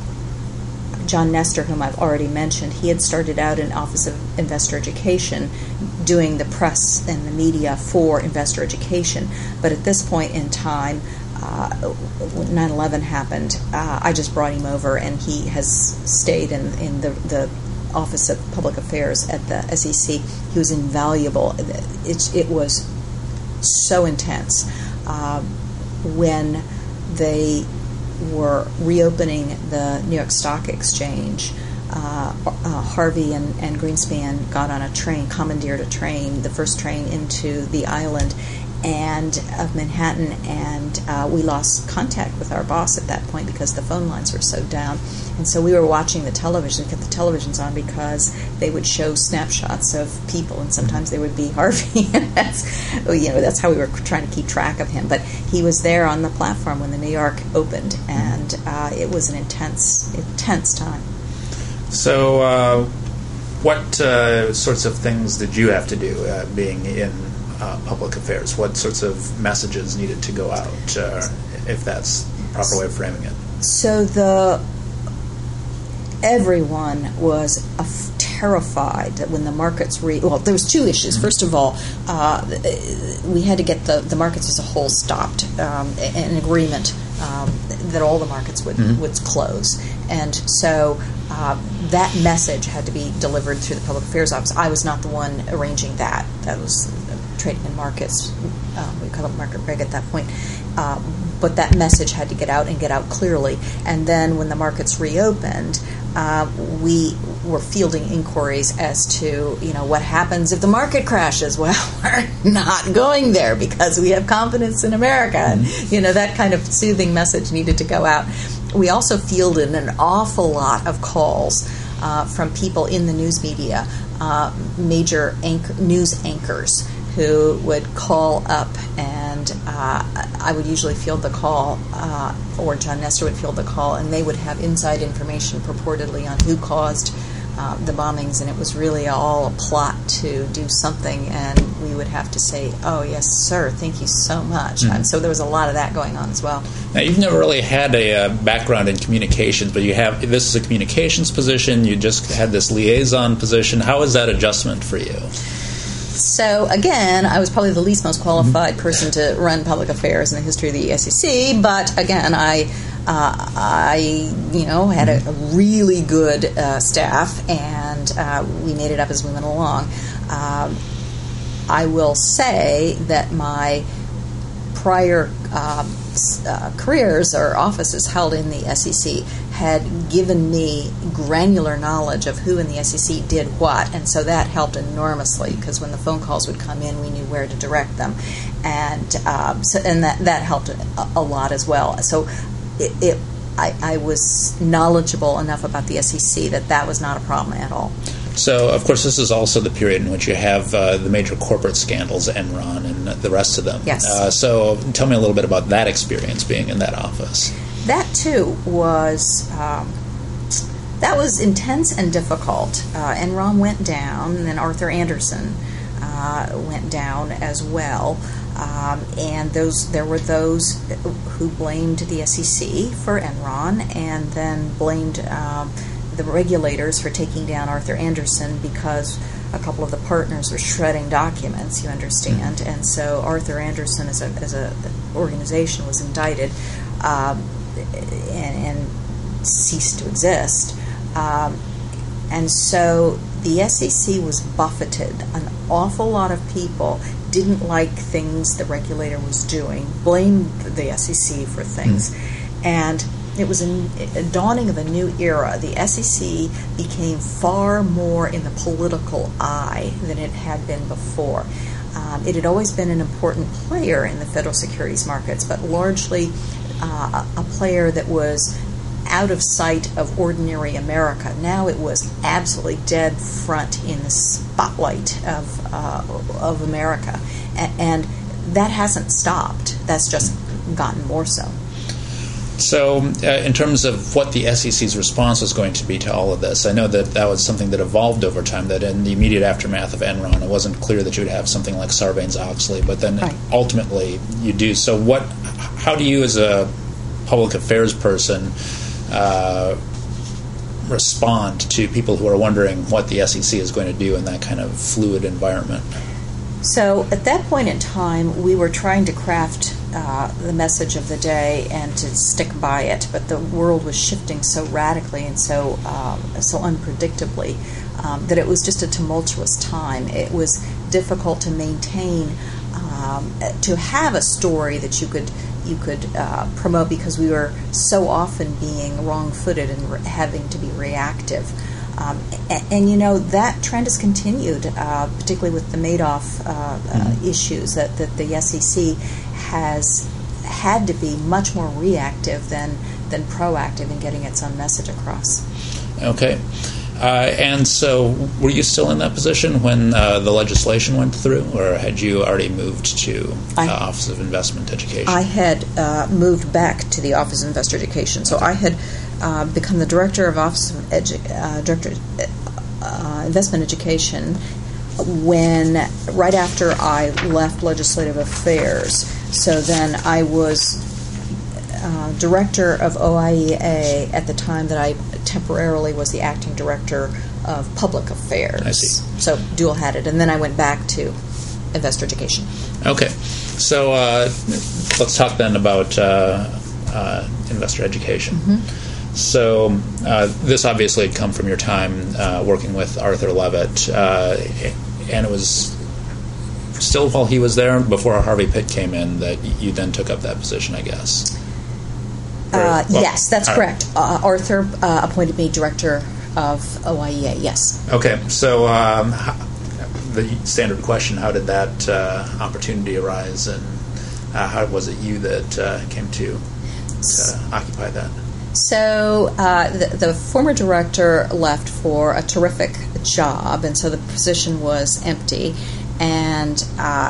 John Nestor, whom I've already mentioned, he had started out in Office of Investor Education doing the press and the media for investor education. But at this point in time, uh, when nine eleven happened, uh, I just brought him over, and he has stayed in, in the, the Office of Public Affairs at the S E C. He was invaluable. It, it was so intense. Uh, when they were reopening the New York Stock Exchange, uh, uh, Harvey and, and Greenspan got on a train, commandeered a train, the first train into the island, and of Manhattan, and uh, we lost contact with our boss at that point because the phone lines were so down. And so we were watching the television, kept the televisions on because they would show snapshots of people, and sometimes they would be Harvey. And that's, you know, that's how we were trying to keep track of him. But he was there on the platform when the New York opened, and uh, it was an intense, intense time. So, uh, what uh, sorts of things did you have to do uh, being in uh, public affairs? What sorts of messages needed to go out, uh, if that's the proper way of framing it? So the everyone was af- terrified that when the markets re- well, there was two issues. Mm-hmm. First of all, uh, we had to get the, the markets as a whole stopped, um, an agreement um, that all the markets would, mm-hmm. would close. And so uh, that message had to be delivered through the Public Affairs Office. I was not the one arranging that. That was Trading and Markets. Um, we called it Market Reg at that point. Uh, but that message had to get out and get out clearly. And then when the markets reopened, uh, we were fielding inquiries as to, you know, what happens if the market crashes? Well, we're not going there because we have confidence in America. And, you know, that kind of soothing message needed to go out. We also fielded an awful lot of calls uh, from people in the news media, uh, major anchor, news anchors, who would call up, and uh, I would usually field the call, uh, or John Nestor would field the call, and they would have inside information purportedly on who caused uh, the bombings, and it was really all a plot to do something, and we would have to say, oh, yes, sir, thank you so much. Mm-hmm. And so there was a lot of that going on as well. Now, you've never really had a uh, background in communications, but you have, this is a communications position, you just had this liaison position. How was that adjustment for you? So, again, I was probably the least most qualified person to run public affairs in the history of the S E C, but, again, I, uh, I you know, had a, a really good uh, staff, and uh, we made it up as we went along. Um, I will say that my prior uh, uh, careers or offices held in the S E C had given me granular knowledge of who in the S E C did what, and so that helped enormously because when the phone calls would come in, we knew where to direct them, and um, so and that that helped a, a lot as well. So it, it I, I was knowledgeable enough about the S E C that that was not a problem at all. So, of course, this is also the period in which you have uh, the major corporate scandals, Enron and the rest of them. Yes. Uh, so tell me a little bit about that experience being in that office. That, too, was um, that was intense and difficult. Uh, Enron went down, and then Arthur Andersen uh, went down as well. Um, and those there were those who blamed the S E C for Enron and then blamed um, the regulators for taking down Arthur Andersen because a couple of the partners were shredding documents, you understand. And so Arthur Andersen as a as a organization was indicted um, and, and ceased to exist. Um, and so the S E C was buffeted. An awful lot of people didn't like things the regulator was doing, blamed the S E C for things. Mm. And it was a, a dawning of a new era. The S E C became far more in the political eye than it had been before. Um, it had always been an important player in the federal securities markets, but largely uh, a player that was out of sight of ordinary America. Now it was absolutely dead front in the spotlight of uh, of America, a- and that hasn't stopped. That's just gotten more so. So, uh, in terms of what the S E C's response was going to be to all of this, I know that that was something that evolved over time, that in the immediate aftermath of Enron, it wasn't clear that you would have something like Sarbanes-Oxley, but then right. ultimately you do. So what? How do you, as a public affairs person, uh, respond to people who are wondering what the S E C is going to do in that kind of fluid environment? So at that point in time, we were trying to craft uh, the message of the day and to stick by it, but the world was shifting so radically and so um, so unpredictably um, that it was just a tumultuous time. It was difficult to maintain, um, to have a story that you could you could uh, promote because we were so often being wrong-footed and re- having to be reactive. Um, and, and, you know, that trend has continued, uh, particularly with the Madoff uh, mm-hmm. uh, issues, that, that the S E C has had to be much more reactive than, than proactive in getting its own message across. Okay. Uh, and so were you still in that position when uh, the legislation went through, or had you already moved to uh, I, Office of Investment Education? I had uh, moved back to the Office of Investor Education. So I had uh, become the Director of Office of Edu- uh, Director uh, Investment Education when, right after I left Legislative Affairs. So then I was uh, Director of O I E A at the time that I temporarily was the acting director of public affairs. I see. So dual-hatted. And then I went back to investor education. Okay. So uh, let's talk then about uh, uh, investor education. Mm-hmm. So uh, this obviously had come from your time uh, working with Arthur Levitt, uh, and it was still while he was there, before Harvey Pitt came in, that you then took up that position, I guess. Or, uh, well, yes, that's uh, correct. Uh, Arthur uh, appointed me director of O I E A, yes. Okay, so um, how, the standard question, how did that uh, opportunity arise, and uh, how was it you that uh, came to, to occupy that? So uh, the, the former director left for a terrific job, and so the position was empty. And uh,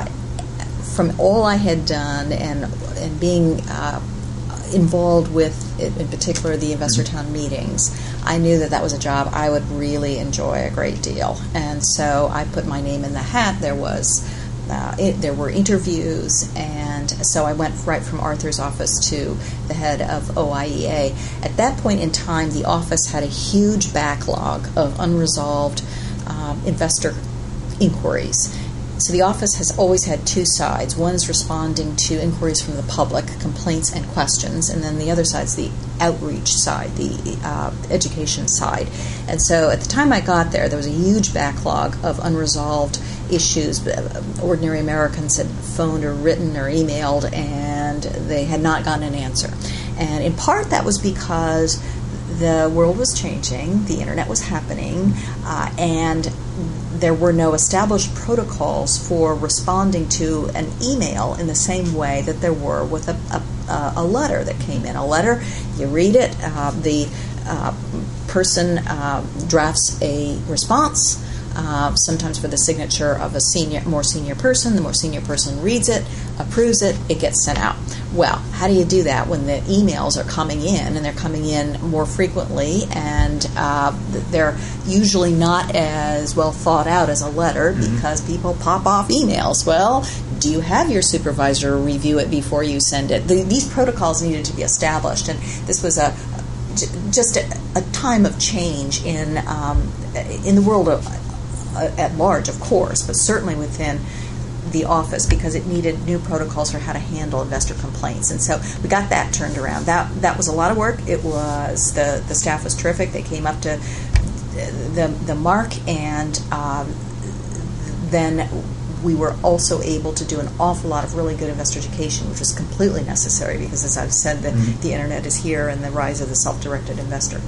from all I had done, and and being uh, involved with, in particular, the Investor Town meetings, I knew that that was a job I would really enjoy a great deal. And so I put my name in the hat. There was uh, it, there were interviews, and so I went right from Arthur's office to the head of O I E A. At that point in time, the office had a huge backlog of unresolved um, investor inquiries. So the office has always had two sides. One is responding to inquiries from the public, complaints and questions, and then the other side is the outreach side, the uh, education side. And so at the time I got there, there was a huge backlog of unresolved issues. Ordinary Americans had phoned or written or emailed, and they had not gotten an answer. And in part that was because the world was changing, the internet was happening, uh, and there were no established protocols for responding to an email in the same way that there were with a, a, a letter that came in. A letter, you read it, uh, the uh, person uh, drafts a response, uh, sometimes for the signature of a senior, more senior person. The more senior person reads it, approves it, it gets sent out. Well, how do you do that when the emails are coming in, and they're coming in more frequently, and uh, they're usually not as well thought out as a letter mm-hmm. because people pop off emails? Well, do you have your supervisor review it before you send it? The, these protocols needed to be established, and this was a just a, a time of change in um, in the world of, uh, at large, of course, but certainly within the office, because it needed new protocols for how to handle investor complaints. And so we got that turned around. That that was a lot of work. It was the the staff was terrific. They came up to the the mark, and um, then we were also able to do an awful lot of really good investor education, which was completely necessary because, as I've said, the, mm-hmm. the internet is here, and the rise of the self-directed investor.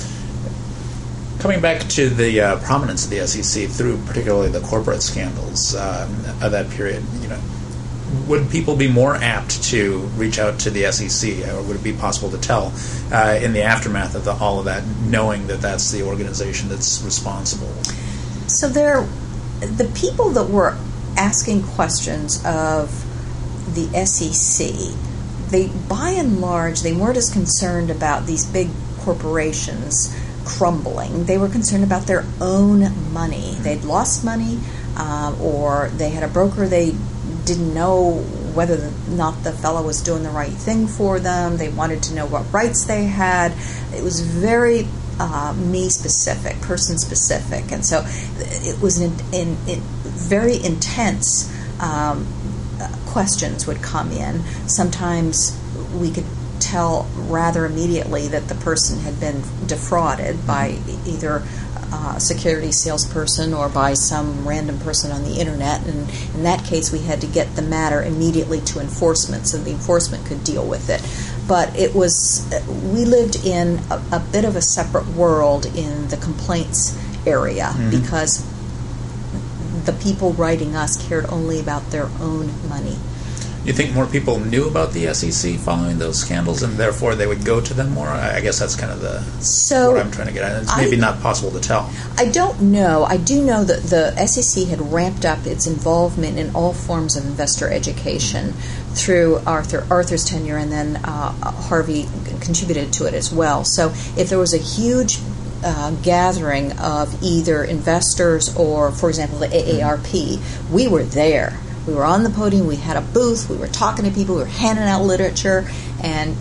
Coming back to the uh, prominence of the S E C through particularly the corporate scandals uh, of that period, you know, would people be more apt to reach out to the S E C, or would it be possible to tell uh, in the aftermath of the, all of that, knowing that that's the organization that's responsible? So there, the people that were asking questions of the S E C, they, by and large, they weren't as concerned about these big corporations crumbling. They were concerned about their own money. They'd lost money, uh, or they had a broker they didn't know whether or not the fellow was doing the right thing for them. They wanted to know what rights they had. It was very uh, me-specific, person-specific, and so it was in, in, in very intense um, questions would come in. Sometimes we could tell rather immediately that the person had been defrauded by either a security salesperson or by some random person on the internet, and in that case we had to get the matter immediately to enforcement so the enforcement could deal with it. but it was, we lived in a, a bit of a separate world in the complaints area mm-hmm. because the people writing us cared only about their own money. You think more people knew about the S E C following those scandals, and therefore they would go to them more? I guess that's kind of the so what I'm trying to get at. It's maybe I, not possible to tell. I don't know. I do know that the S E C had ramped up its involvement in all forms of investor education through Arthur Arthur's tenure, and then uh, Harvey contributed to it as well. So if there was a huge uh, gathering of either investors or, for example, the A A R P, we were there. We were on the podium, we had a booth, we were talking to people, we were handing out literature, and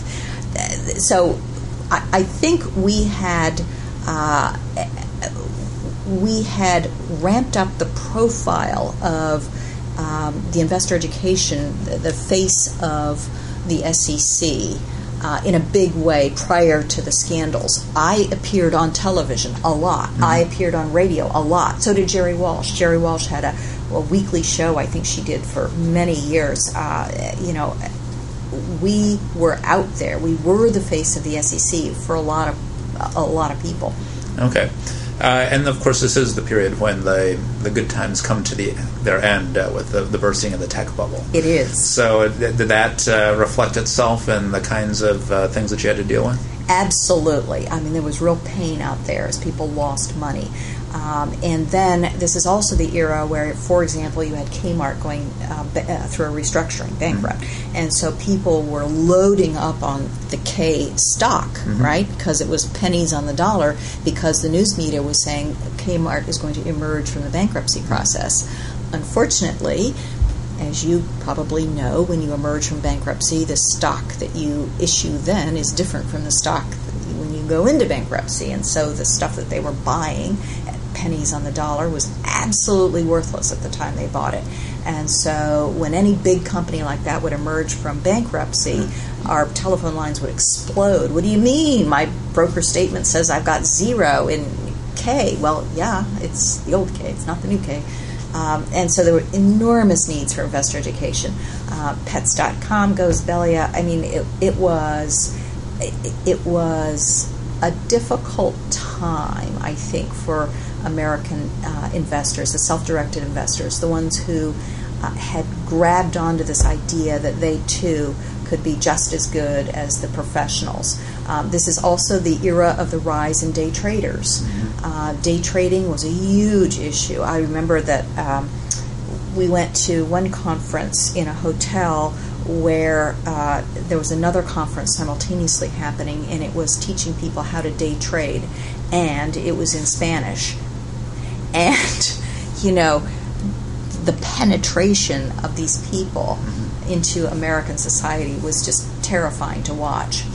so I, I think we had uh, we had ramped up the profile of um, the investor education, the, the face of the S E C, uh, in a big way prior to the scandals. I appeared on television a lot. Mm-hmm. I appeared on radio a lot. So did Jerry Walsh. Jerry Walsh had a a weekly show, I think she did for many years. Uh, you know, we were out there. We were the face of the S E C for a lot of a lot of people. Okay, uh, and of course, this is the period when the the good times come to the their end uh, with the, the bursting of the tech bubble. It is. So, did that uh, reflect itself in the kinds of uh, things that you had to deal with? Absolutely. I mean, there was real pain out there as people lost money. Um, and then this is also the era where, for example, you had Kmart going uh, b- uh, through a restructuring, bankrupt. Mm-hmm. And so people were loading up on the K stock, mm-hmm. right? Because it was pennies on the dollar, because the news media was saying Kmart is going to emerge from the bankruptcy process. Unfortunately, as you probably know, when you emerge from bankruptcy, the stock that you issue then is different from the stock when you go into bankruptcy. And so the stuff that they were buying at pennies on the dollar was absolutely worthless at the time they bought it. And so when any big company like that would emerge from bankruptcy, our telephone lines would explode. What do you mean? My broker statement says I've got zero in K. Well, yeah, it's the old K. It's not the new K. Um, and so there were enormous needs for investor education. Uh, pets dot com goes belly up. I mean, it, it was it, it was a difficult time, I think, for American uh, investors, the self-directed investors, the ones who uh, had grabbed onto this idea that they too could be just as good as the professionals. Um, this is also the era of the rise in day traders. Mm-hmm. Uh, day trading was a huge issue. I remember that um, we went to one conference in a hotel where uh, there was another conference simultaneously happening, and it was teaching people how to day trade, and it was in Spanish. And, you know, the penetration of these people mm-hmm. into American society was just terrifying to watch.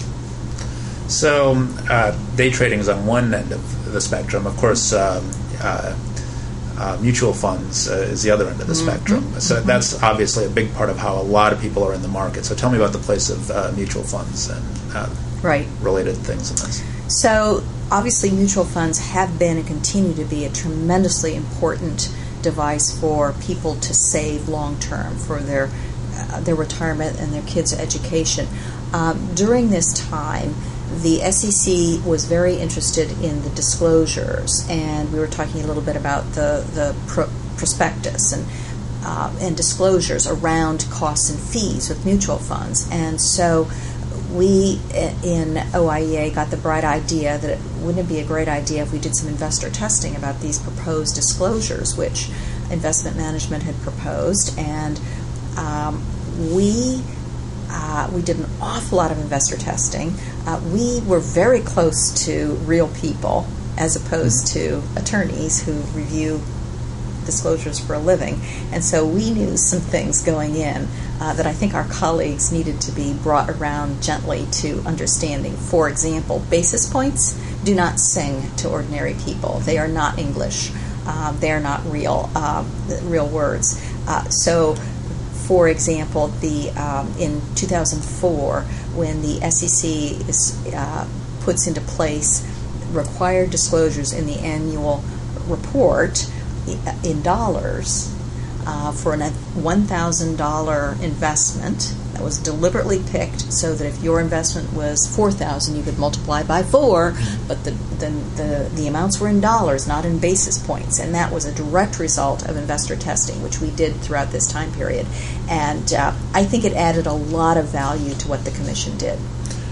So, uh, day trading is on one end of the spectrum. Of course, um, uh, uh, mutual funds uh, is the other end of the mm-hmm. spectrum. So mm-hmm. that's obviously a big part of how a lot of people are in the market. So tell me about the place of uh, mutual funds and uh, right. related things in this. So, obviously, mutual funds have been and continue to be a tremendously important device for people to save long term for their uh, their retirement and their kids' education. Um, during this time, the S E C was very interested in the disclosures, and we were talking a little bit about the the pro- prospectus and uh, and disclosures around costs and fees with mutual funds, and so we in O I E A got the bright idea that it wouldn't it be a great idea if we did some investor testing about these proposed disclosures, which investment management had proposed, and um, we uh, we did an awful lot of investor testing. Uh, we were very close to real people as opposed to attorneys who review disclosures for a living, and so we knew some things going in uh, that I think our colleagues needed to be brought around gently to understanding. For example, basis points do not sing to ordinary people. They are not English. Um, they are not real um, real words. Uh, so, for example, the um, in two thousand four, when the S E C is, uh, puts into place required disclosures in the annual report in dollars uh, for a one thousand dollars investment, that was deliberately picked so that if your investment was four thousand, you could multiply by four, but the, the the the amounts were in dollars, not in basis points, and that was a direct result of investor testing, which we did throughout this time period. And uh, I think it added a lot of value to what the Commission did.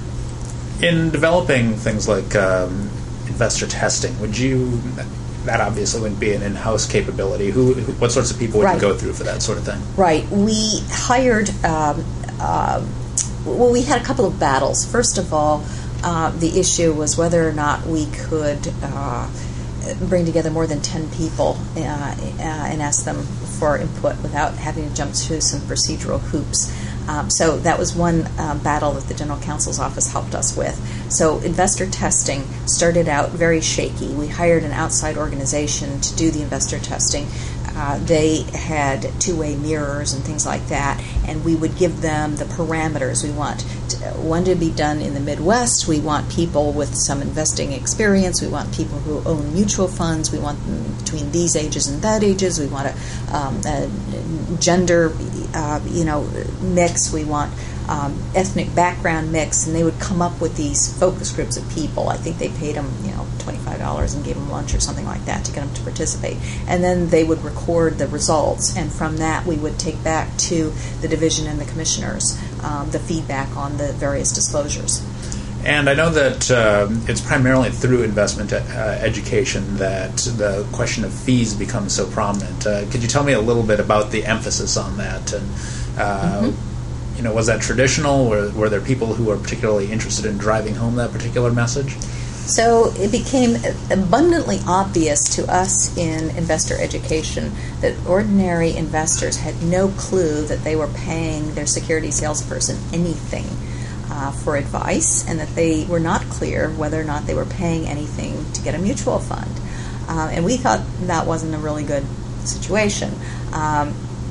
In developing things like um, investor testing, would you, that obviously wouldn't be an in-house capability. Who, who what sorts of people would right. you go through for that sort of thing? Right. We hired, um, uh, well, we had a couple of battles. First of all, uh, the issue was whether or not we could uh, bring together more than ten people uh, uh, and ask them for input without having to jump through some procedural hoops. Um, so that was one uh, battle that the General Counsel's Office helped us with. So investor testing started out very shaky. We hired an outside organization to do the investor testing. Uh, they had two-way mirrors and things like that, and we would give them the parameters. We want to, one to be done in the Midwest. We want people with some investing experience. We want people who own mutual funds. We want them between these ages and that ages. We want a, um, a gender, uh, you know, mix. We want um, ethnic background mix, and they would come up with these focus groups of people. I think they paid them, you know, twenty-five dollars and gave them lunch or something like that to get them to participate. And then they would record the results, and from that we would take back to the division and the commissioners um, the feedback on the various disclosures. And I know that uh, it's primarily through investment uh, education that the question of fees becomes so prominent. Uh, could you tell me a little bit about the emphasis on that? And uh, mm-hmm. you know, was that traditional? Were, were there people who were particularly interested in driving home that particular message? So it became abundantly obvious to us in investor education that ordinary investors had no clue that they were paying their security salesperson anything uh, for advice, and that they were not clear whether or not they were paying anything to get a mutual fund. Uh, and we thought that wasn't a really good situation. Um,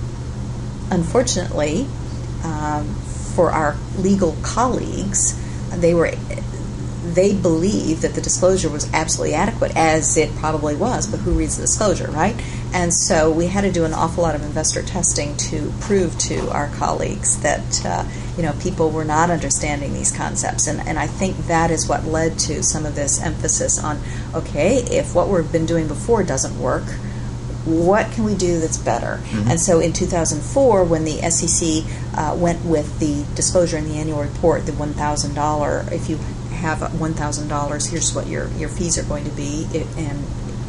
unfortunately, um, for our legal colleagues, they were they believed that the disclosure was absolutely adequate, as it probably was, but who reads the disclosure, right? And so we had to do an awful lot of investor testing to prove to our colleagues that uh, you know, people were not understanding these concepts. And, and I think that is what led to some of this emphasis on, okay, if what we've been doing before doesn't work, what can we do that's better? Mm-hmm. And so in two thousand four, when the S E C uh, went with the disclosure in the annual report, the one thousand dollars, if you have one thousand dollars, here's what your, your fees are going to be, it, and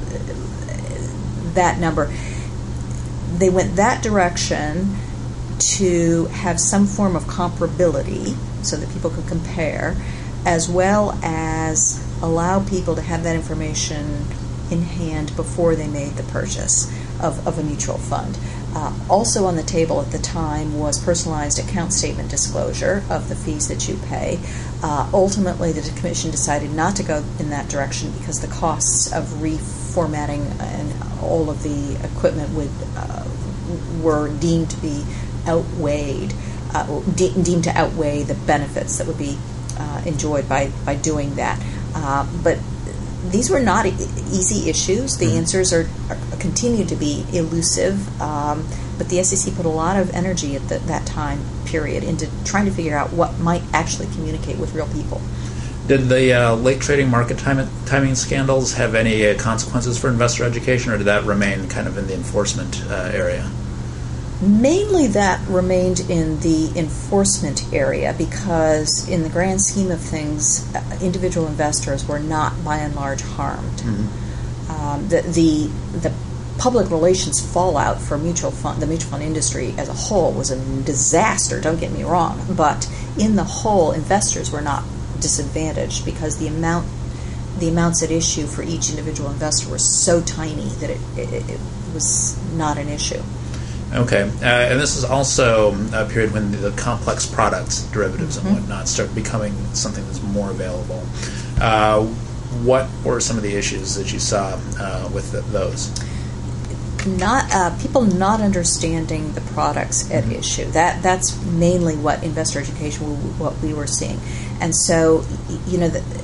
that number, they went that direction to have some form of comparability so that people could compare, as well as allow people to have that information in hand before they made the purchase of, of a mutual fund. Uh, also on the table at the time was personalized account statement disclosure of the fees that you pay. Uh, ultimately, the Commission decided not to go in that direction because the costs of reformatting and all of the equipment would uh, were deemed to be outweighed, uh, de- deemed to outweigh the benefits that would be uh, enjoyed by, by doing that. Uh, but these were not e- easy issues. The mm-hmm. answers are, are continue to be elusive, um, but the S E C put a lot of energy at the, that time period into trying to figure out what might actually communicate with real people. Did the uh, late trading market time- timing scandals have any uh, consequences for investor education, or did that remain kind of in the enforcement uh, area? Mainly that remained in the enforcement area because in the grand scheme of things, uh, individual investors were not by and large harmed. Mm-hmm. Um, the, the the public relations fallout for mutual fund, the mutual fund industry as a whole was a disaster, don't get me wrong, but in the whole, investors were not disadvantaged because the amount the amounts at issue for each individual investor were so tiny that it, it, it was not an issue. Okay, uh, and this is also a period when the complex products, derivatives mm-hmm. and whatnot, start becoming something that's more available. Uh, what were some of the issues that you saw uh, with the, those? Not uh, people not understanding the products at mm-hmm. issue. That that's mainly what investor education, what we were seeing, and so you know the,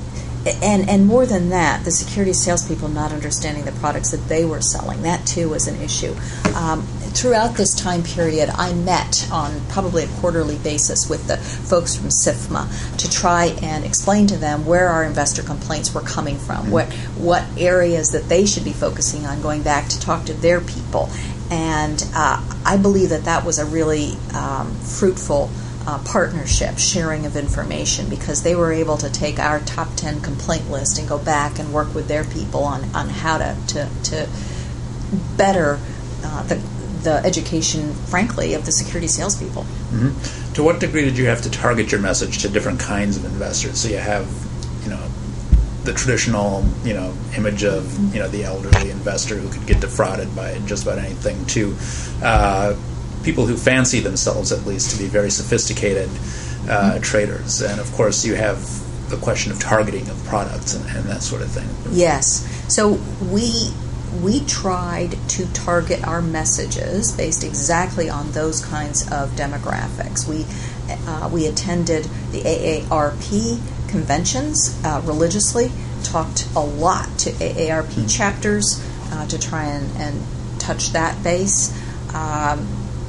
and and more than that, the securities salespeople not understanding the products that they were selling, that too was an issue. Um, throughout this time period, I met on probably a quarterly basis with the folks from S I F M A to try and explain to them where our investor complaints were coming from, mm-hmm. what what areas that they should be focusing on, going back to talk to their people. And uh, I believe that that was a really um, fruitful uh, partnership, sharing of information, because they were able to take our top ten complaint list and go back and work with their people on, on how to, to, to better uh, the, the education, frankly, of the security salespeople. Mm-hmm. To what degree did you have to target your message to different kinds of investors? So you have, you know, the traditional, you know, image of, you know, the elderly investor who could get defrauded by just about anything, to uh, people who fancy themselves, at least, to be very sophisticated uh, mm-hmm. traders. And, of course, you have the question of targeting of products and, and that sort of thing. Yes. So we we tried to target our messages based exactly on those kinds of demographics. We uh, we attended the A A R P conventions uh, religiously, talked a lot to A A R P mm-hmm. chapters uh, to try and, and touch that base. Um,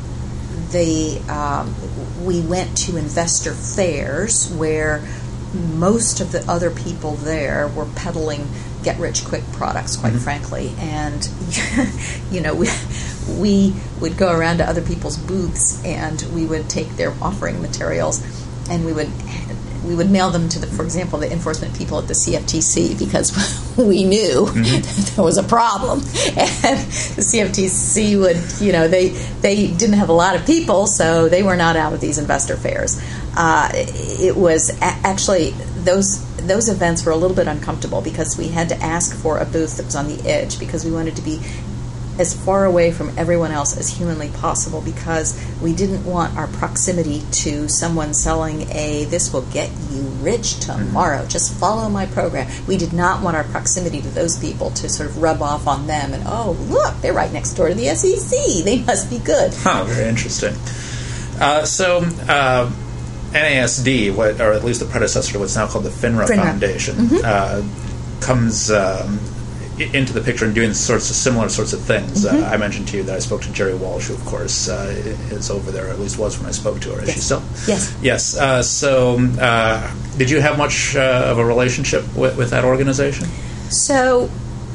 the um, we went to investor fairs where most of the other people there were peddling get-rich-quick products, quite mm-hmm. frankly, and you know we we would go around to other people's booths and we would take their offering materials and we would we would mail them to the, for example, the enforcement people at the C F T C, because we knew mm-hmm. there was a problem, and the C F T C would, you know, they they didn't have a lot of people, so they were not out at these investor fairs. Uh, it was a- actually those those events were a little bit uncomfortable because we had to ask for a booth that was on the edge, because we wanted to be as far away from everyone else as humanly possible, because we didn't want our proximity to someone selling a "this will get you rich tomorrow, mm-hmm. just follow my program." We did not want our proximity to those people to sort of rub off on them and, oh, look, they're right next door to the S E C. They must be good. Huh, very interesting. Uh, so uh, N A S D, what, or at least the predecessor to what's now called the FINRA, FINRA. Foundation, mm-hmm. uh, comes... Um, into the picture and doing sorts of similar sorts of things. Mm-hmm. Uh, I mentioned to you that I spoke to Jerry Walsh, who, of course, uh, is over there, or at least was when I spoke to her. Is yes. she still? Yes. Yes. Uh, so, uh, did you have much uh, of a relationship with, with that organization? So,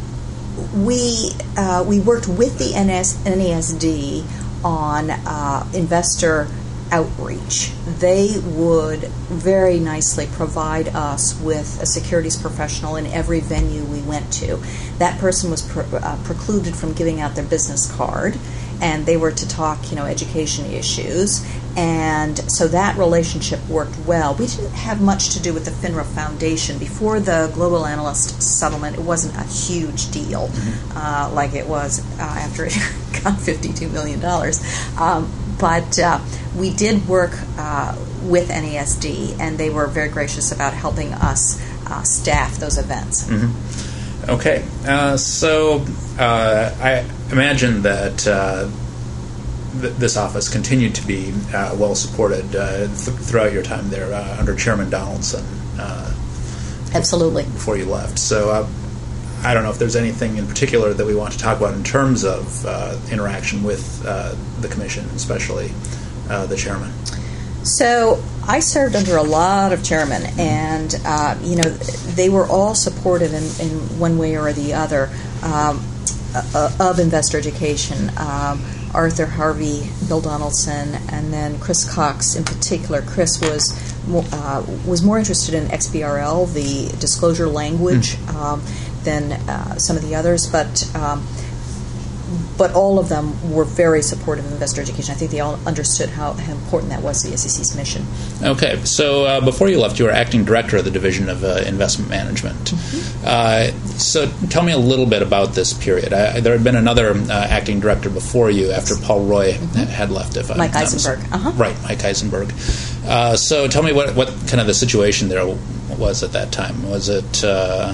we uh, we worked with the N A S D on uh, investor outreach. They would very nicely provide us with a securities professional in every venue we went to. That person was pre- uh, precluded from giving out their business card, and they were to talk, you know, education issues. And so that relationship worked well. We didn't have much to do with the FINRA Foundation. Before the Global Analyst settlement, it wasn't a huge deal mm-hmm. uh, like it was uh, after it got fifty-two million dollars. Um, but uh, we did work uh, with N A S D, and they were very gracious about helping us uh, staff those events. Mm-hmm. Okay. Uh, so uh, I imagine that uh, th- this office continued to be uh, well supported uh, th- throughout your time there uh, under Chairman Donaldson. Uh, Absolutely. Before you left. So uh, I don't know if there's anything in particular that we want to talk about in terms of uh, interaction with uh, the commission, especially uh, the chairman. So I served under a lot of chairmen, and uh, you know, they were all supportive in, in one way or the other um, uh, of investor education. Um, Arthur Harvey, Bill Donaldson, and then Chris Cox in particular. Chris was more, uh, was more interested in X B R L, the disclosure language, mm. um, than uh, some of the others, but um, but all of them were very supportive of investor education. I think they all understood how, how important that was to the S E C's mission. Okay, so uh, before you left, you were acting director of the Division of uh, Investment Management. Mm-hmm. Uh, so tell me a little bit about this period. I, there had been another uh, acting director before you after Paul Roy mm-hmm. had left. If Mike I'm Eisenberg. Uh-huh. Right, Mike Eisenberg. Uh, so tell me what, what kind of the situation there was at that time. Was it... Uh,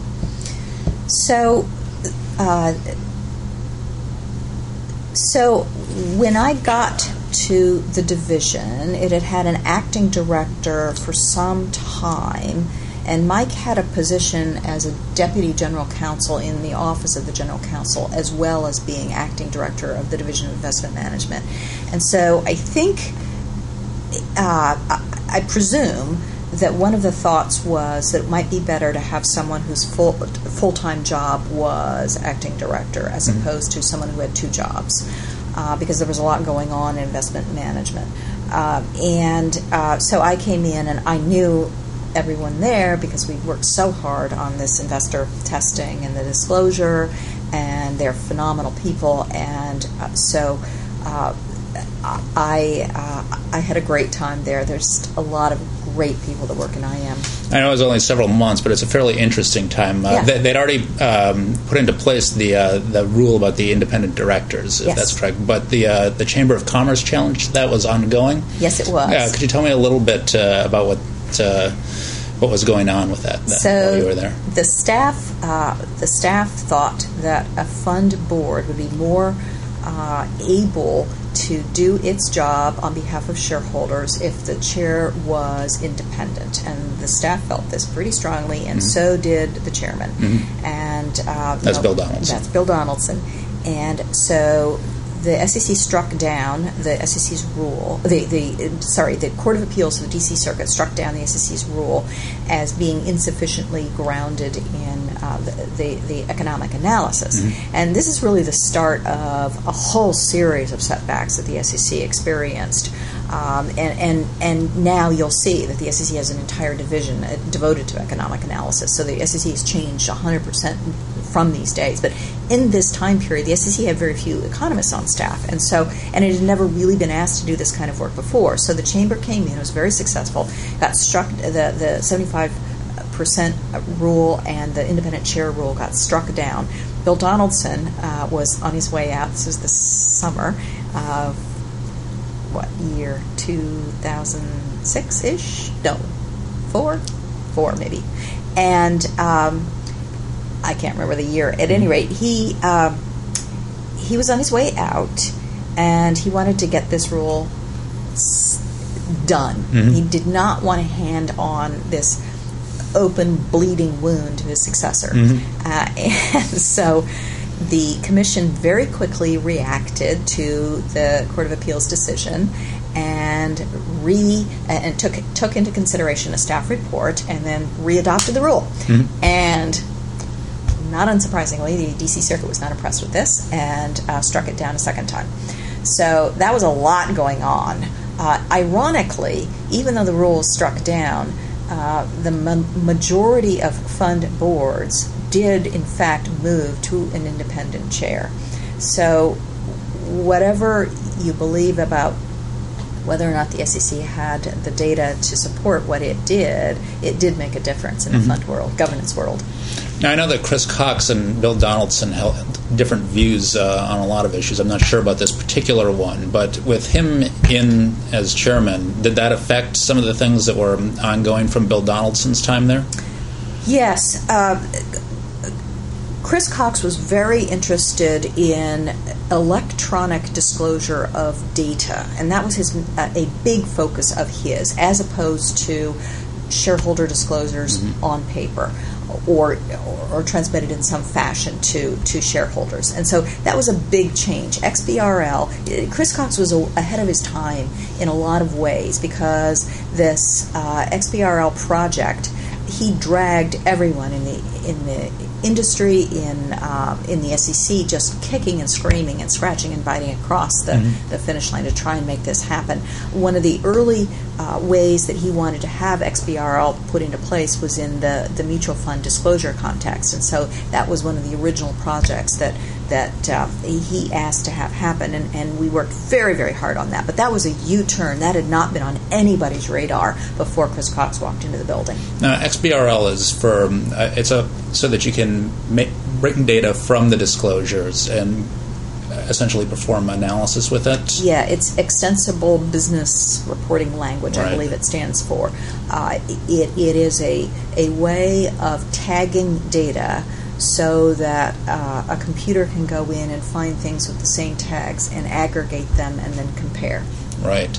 So... Uh, So when I got to the division, it had had an acting director for some time, and Mike had a position as a deputy general counsel in the office of the general counsel, as well as being acting director of the Division of Investment Management. And so I think, uh, I, I presume, that one of the thoughts was that it might be better to have someone whose full, full-time job was acting director as mm-hmm. opposed to someone who had two jobs, uh, because there was a lot going on in investment management. Uh, and uh, so I came in and I knew everyone there because we worked so hard on this investor testing and the disclosure, and they're phenomenal people. And uh, so uh, I uh, I had a great time there. There's a lot of great people that work in I M. I know it was only several months, but it's a fairly interesting time. Uh, yeah. they, they'd already um, put into place the uh, the rule about the independent directors, if yes. that's correct. But the uh, the Chamber of Commerce challenge, that was ongoing? Yes, it was. Uh, could you tell me a little bit uh, about what uh, what was going on with that, that so while you were there? The staff, uh, the staff thought that a fund board would be more uh, able to do its job on behalf of shareholders if the chair was independent, and the staff felt this pretty strongly, and mm-hmm. so did the chairman. Mm-hmm. And uh, that's know, Bill Donaldson. That's Bill Donaldson, and so the S E C struck down the S E C's rule. The the sorry, the Court of Appeals of the D C Circuit struck down the S E C's rule as being insufficiently grounded in uh, the, the the economic analysis. Mm-hmm. And this is really the start of a whole series of setbacks that the S E C experienced. Um, and, and and now you'll see that the S E C has an entire division uh, devoted to economic analysis. So the S E C has changed one hundred percent from these days. But in this time period, the S E C had very few economists on staff, and so and it had never really been asked to do this kind of work before. So the chamber came in, it was very successful, got struck, the the seventy-five percent rule and the independent chair rule got struck down. Bill Donaldson uh, was on his way out. This was the summer of what year? two thousand six-ish? No, four? Four, maybe. And um, I can't remember the year. At any rate, he um, he was on his way out, and he wanted to get this rule s- done. Mm-hmm. He did not want to hand on this open, bleeding wound to his successor. Mm-hmm. Uh, and so the commission very quickly reacted to the Court of Appeals decision and re and took took into consideration a staff report and then readopted the rule. Mm-hmm. And not unsurprisingly, the D C Circuit was not impressed with this and uh, struck it down a second time. So that was a lot going on. Uh, ironically, even though the rule was struck down, uh, the ma- majority of fund boards did, in fact, move to an independent chair. So whatever you believe about whether or not the S E C had the data to support what it did, it did make a difference in the mm-hmm. fund world, governance world. Now, I know that Chris Cox and Bill Donaldson held different views uh, on a lot of issues. I'm not sure about this particular one, but with him in as chairman, did that affect some of the things that were ongoing from Bill Donaldson's time there? Yes. Uh, Chris Cox was very interested in electronic disclosure of data, and that was his uh, a big focus of his, as opposed to shareholder disclosures mm-hmm. on paper or, or or transmitted in some fashion to, to shareholders. And so that was a big change. X B R L, Chris Cox was a, ahead of his time in a lot of ways, because this uh, X B R L project, he dragged everyone in the in the industry, in uh, in the S E C, just kicking and screaming and scratching and biting across the, mm-hmm. the finish line to try and make this happen. One of the early uh, ways that he wanted to have X B R L put into place was in the, the mutual fund disclosure context, and so that was one of the original projects that that uh, he asked to have happen, and, and we worked very, very hard on that. But that was a U-turn. That had not been on anybody's radar before Chris Cox walked into the building. Now, X B R L is for uh, it's a so that you can make, bring data from the disclosures and essentially perform analysis with it. Yeah, it's extensible business reporting language, right. I believe it stands for. Uh, it it is a a way of tagging data so that uh, a computer can go in and find things with the same tags and aggregate them and then compare. Right.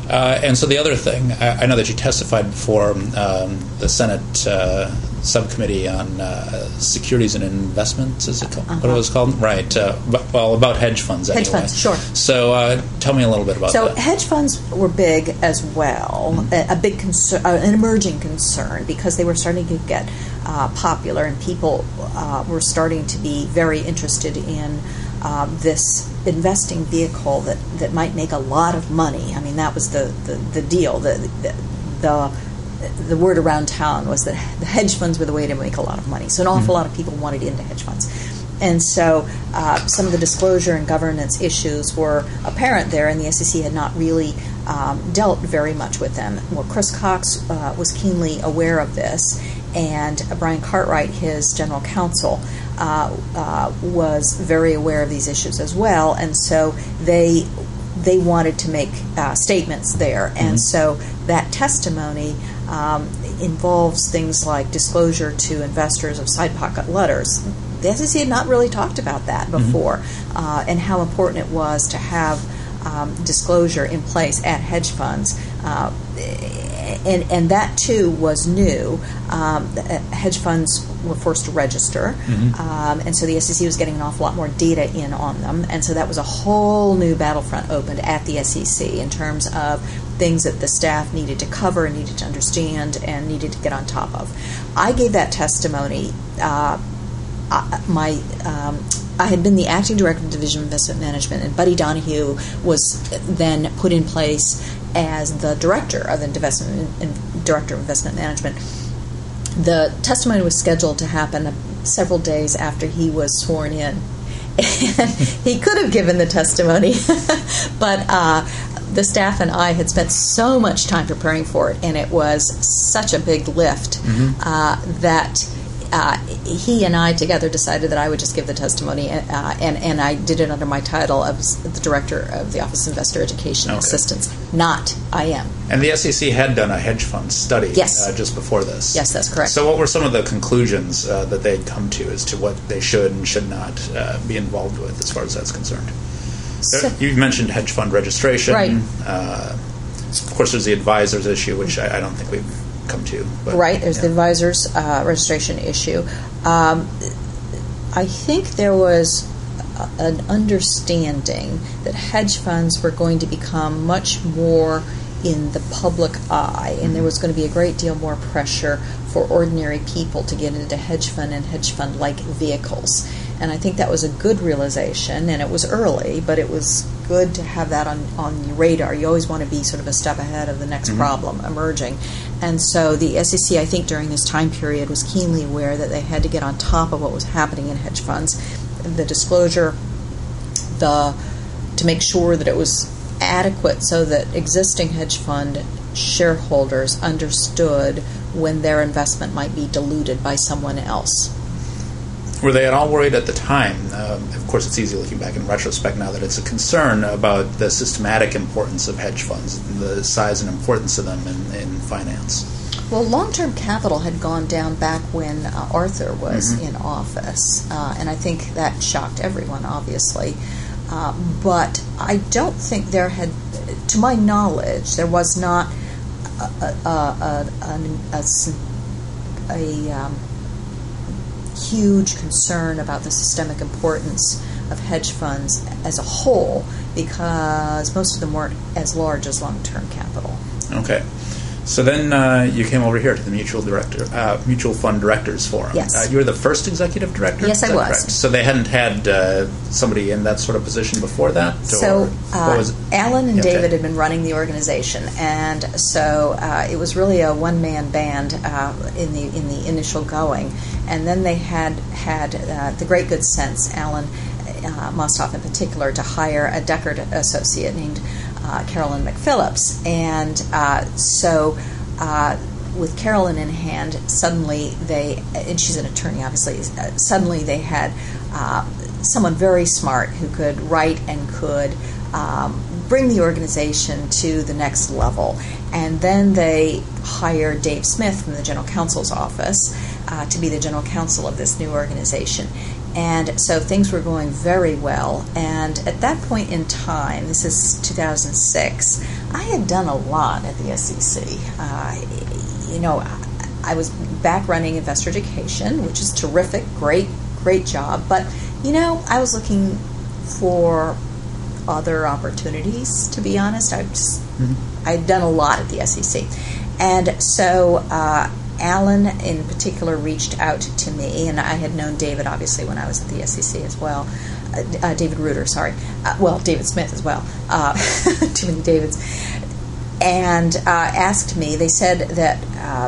Uh, and so the other thing, I, I know that you testified before um, the Senate uh, subcommittee on uh, securities and investments, is it called? Uh-huh. What it was called? Right. Uh, but, well, about hedge funds anyway. Hedge funds, sure. So uh, tell me a little bit about so that. So hedge funds were big as well, mm-hmm. a, a big concern, uh, an emerging concern, because they were starting to get uh, popular, and people uh, were starting to be very interested in uh, this investing vehicle that, that might make a lot of money. I mean, that was the, the, the deal. The, the, the the word around town was that the hedge funds were the way to make a lot of money. So an awful mm-hmm. lot of people wanted into hedge funds. And so uh, some of the disclosure and governance issues were apparent there, and the S E C had not really um, dealt very much with them. Well, Chris Cox uh, was keenly aware of this, and uh, Brian Cartwright, his general counsel, uh, uh, was very aware of these issues as well, and so they they wanted to make uh, statements there. Mm-hmm. And so that testimony um, involves things like disclosure to investors of side pocket letters. The S E C had not really talked about that before, mm-hmm. uh, and how important it was to have um, disclosure in place at hedge funds. Uh, and, and that, too, was new. Um, hedge funds were forced to register, mm-hmm. um, and so the S E C was getting an awful lot more data in on them. And so that was a whole new battlefront opened at the S E C in terms of things that the staff needed to cover, needed to understand, and needed to get on top of. I gave that testimony. Uh, I, my um, I had been the acting director of Division of Investment Management, and Buddy Donahue was then put in place as the director of the investment and director of investment management. The testimony was scheduled to happen several days after he was sworn in, and he could have given the testimony, but uh, the staff and I had spent so much time preparing for it, and it was such a big lift mm-hmm. uh, that uh, he and I together decided that I would just give the testimony, uh, and, and I did it under my title of the Director of the Office of Investor Education and okay. Assistance, not I M. And the S E C had done a hedge fund study yes. uh, just before this. Yes, that's correct. So what were some of the conclusions uh, that they had come to as to what they should and should not uh, be involved with as far as that's concerned? So, you mentioned hedge fund registration. Right. Uh, of course, there's the advisors issue, which I, I don't think we've come to. But, right. There's yeah. the advisors uh, registration issue. Um, I think there was a, an understanding that hedge funds were going to become much more in the public eye, and there was going to be a great deal more pressure for ordinary people to get into hedge fund and hedge fund-like vehicles. And I think that was a good realization, and it was early, but it was good to have that on, on your radar. You always want to be sort of a step ahead of the next mm-hmm. problem emerging. And so the S E C, I think, during this time period was keenly aware that they had to get on top of what was happening in hedge funds. The disclosure, the to make sure that it was adequate so that existing hedge fund shareholders understood when their investment might be diluted by someone else. Were they at all worried at the time? Um, of course, it's easy looking back in retrospect now that it's a concern about the systematic importance of hedge funds, the size and importance of them in, in finance. Well, long-term capital had gone down back when uh, Arthur was mm-hmm. in office, uh, and I think that shocked everyone, obviously. Uh, but I don't think there had, to my knowledge, there was not a, a, a, a, a, a um, huge concern about the systemic importance of hedge funds as a whole, because most of them weren't as large as long-term capital. Okay. So then uh, you came over here to the Mutual Director, uh, Mutual Fund Directors Forum. Yes. Uh, you were the first executive director? Yes, I was. Correct? So they hadn't had uh, somebody in that sort of position before that? So uh, was Alan and okay. David had been running the organization, and so uh, it was really a one-man band uh, in the in the initial going. And then they had had uh, the great good sense, Alan uh, Mostoff in particular, to hire a Deckard associate named Uh, Carolyn McPhillips. And uh, so uh, with Carolyn in hand, suddenly they, and she's an attorney obviously, uh, suddenly they had uh, someone very smart who could write and could um, bring the organization to the next level. And then they hired Dave Smith from the General Counsel's office uh, to be the General Counsel of this new organization. And so things were going very well. And at that point in time, this is two thousand six, I had done a lot at the S E C. Uh, you know, I was back running investor education, which is terrific, great, great job. But, you know, I was looking for other opportunities, to be honest. I just, mm-hmm. I'd done a lot at the S E C. And so uh, Alan in particular reached out to me, and I had known David obviously when I was at the S E C as well. Uh, uh, David Reuter, sorry. Uh, well, David Smith as well. Uh, too many Davids. And uh, asked me, they said that uh,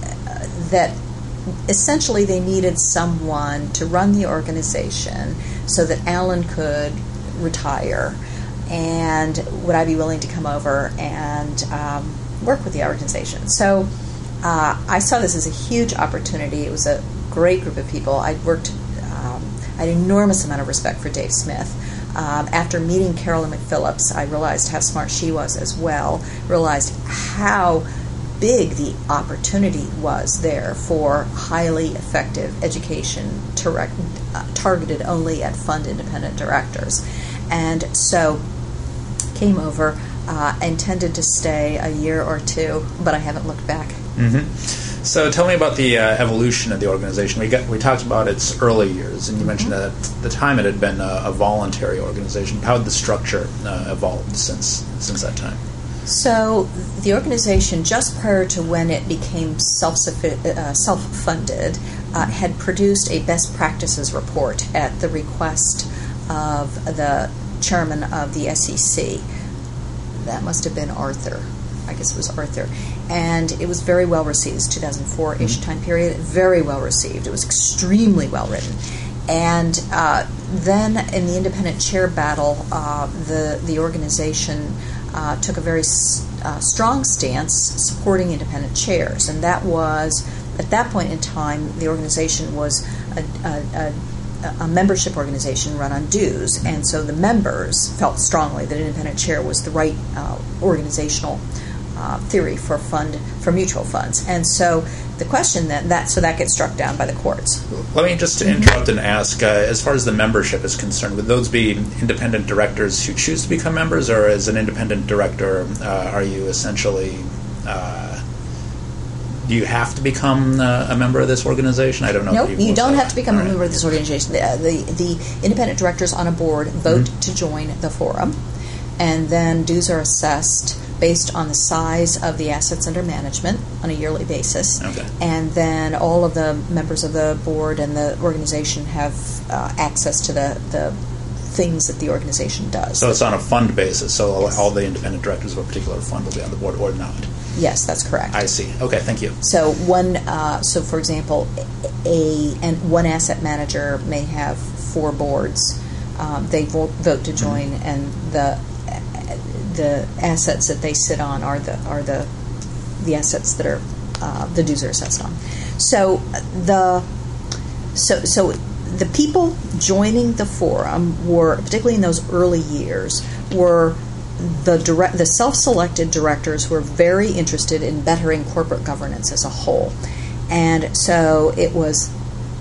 that essentially they needed someone to run the organization so that Alan could retire, and would I be willing to come over and um, work with the organization. So uh, I saw this as a huge opportunity. It was a great group of people. I'd worked, um, I had an enormous amount of respect for Dave Smith. Um, after meeting Carolyn McPhillips, I realized how smart she was as well, realized how big the opportunity was there for highly effective education tar- uh, targeted only at fund independent directors. And so came over, uh, intended to stay a year or two, but I haven't looked back. Mm-hmm. So tell me about the uh, evolution of the organization. We got we talked about its early years, and you mm-hmm. mentioned that at the time it had been a, a voluntary organization. How had the structure uh, evolved since since that time? So the organization, just prior to when it became self uh, self-funded, uh, had produced a best practices report at the request of the chairman of the S E C. That must have been Arthur. I guess it was Arthur. And it was very well received. It was two thousand four-ish mm-hmm. time period. Very well received. It was extremely well written. And uh, then in the independent chair battle, uh, the, the organization uh, took a very uh, strong stance supporting independent chairs. And that was, at that point in time, the organization was a, a, a a membership organization run on dues, and so the members felt strongly that independent chair was the right uh, organizational uh, theory for fund for mutual funds. And so the question that, that so that gets struck down by the courts. Let me just interrupt and ask, uh, as far as the membership is concerned, would those be independent directors who choose to become members, or as an independent director, uh, are you essentially uh, do you have to become uh, a member of this organization? I don't know. No, nope, you don't have to become All a right. member of this organization. The, the, the independent directors on a board vote mm-hmm. to join the forum, and then dues are assessed based on the size of the assets under management on a yearly basis. Okay. And then all of the members of the board and the organization have uh, access to the, the things that the organization does. So it's on a fund basis, so yes. all the independent directors of a particular fund will be on the board or not. Yes, that's correct. I see. Okay, thank you. So one, uh, so for example, a and one asset manager may have four boards. Um, they vote, vote to join, mm-hmm. and the the assets that they sit on are the are the the assets that are uh, the dues are assessed on. So the so so the people joining the forum were, particularly in those early years, were the direct, the self-selected directors were very interested in bettering corporate governance as a whole, and so it was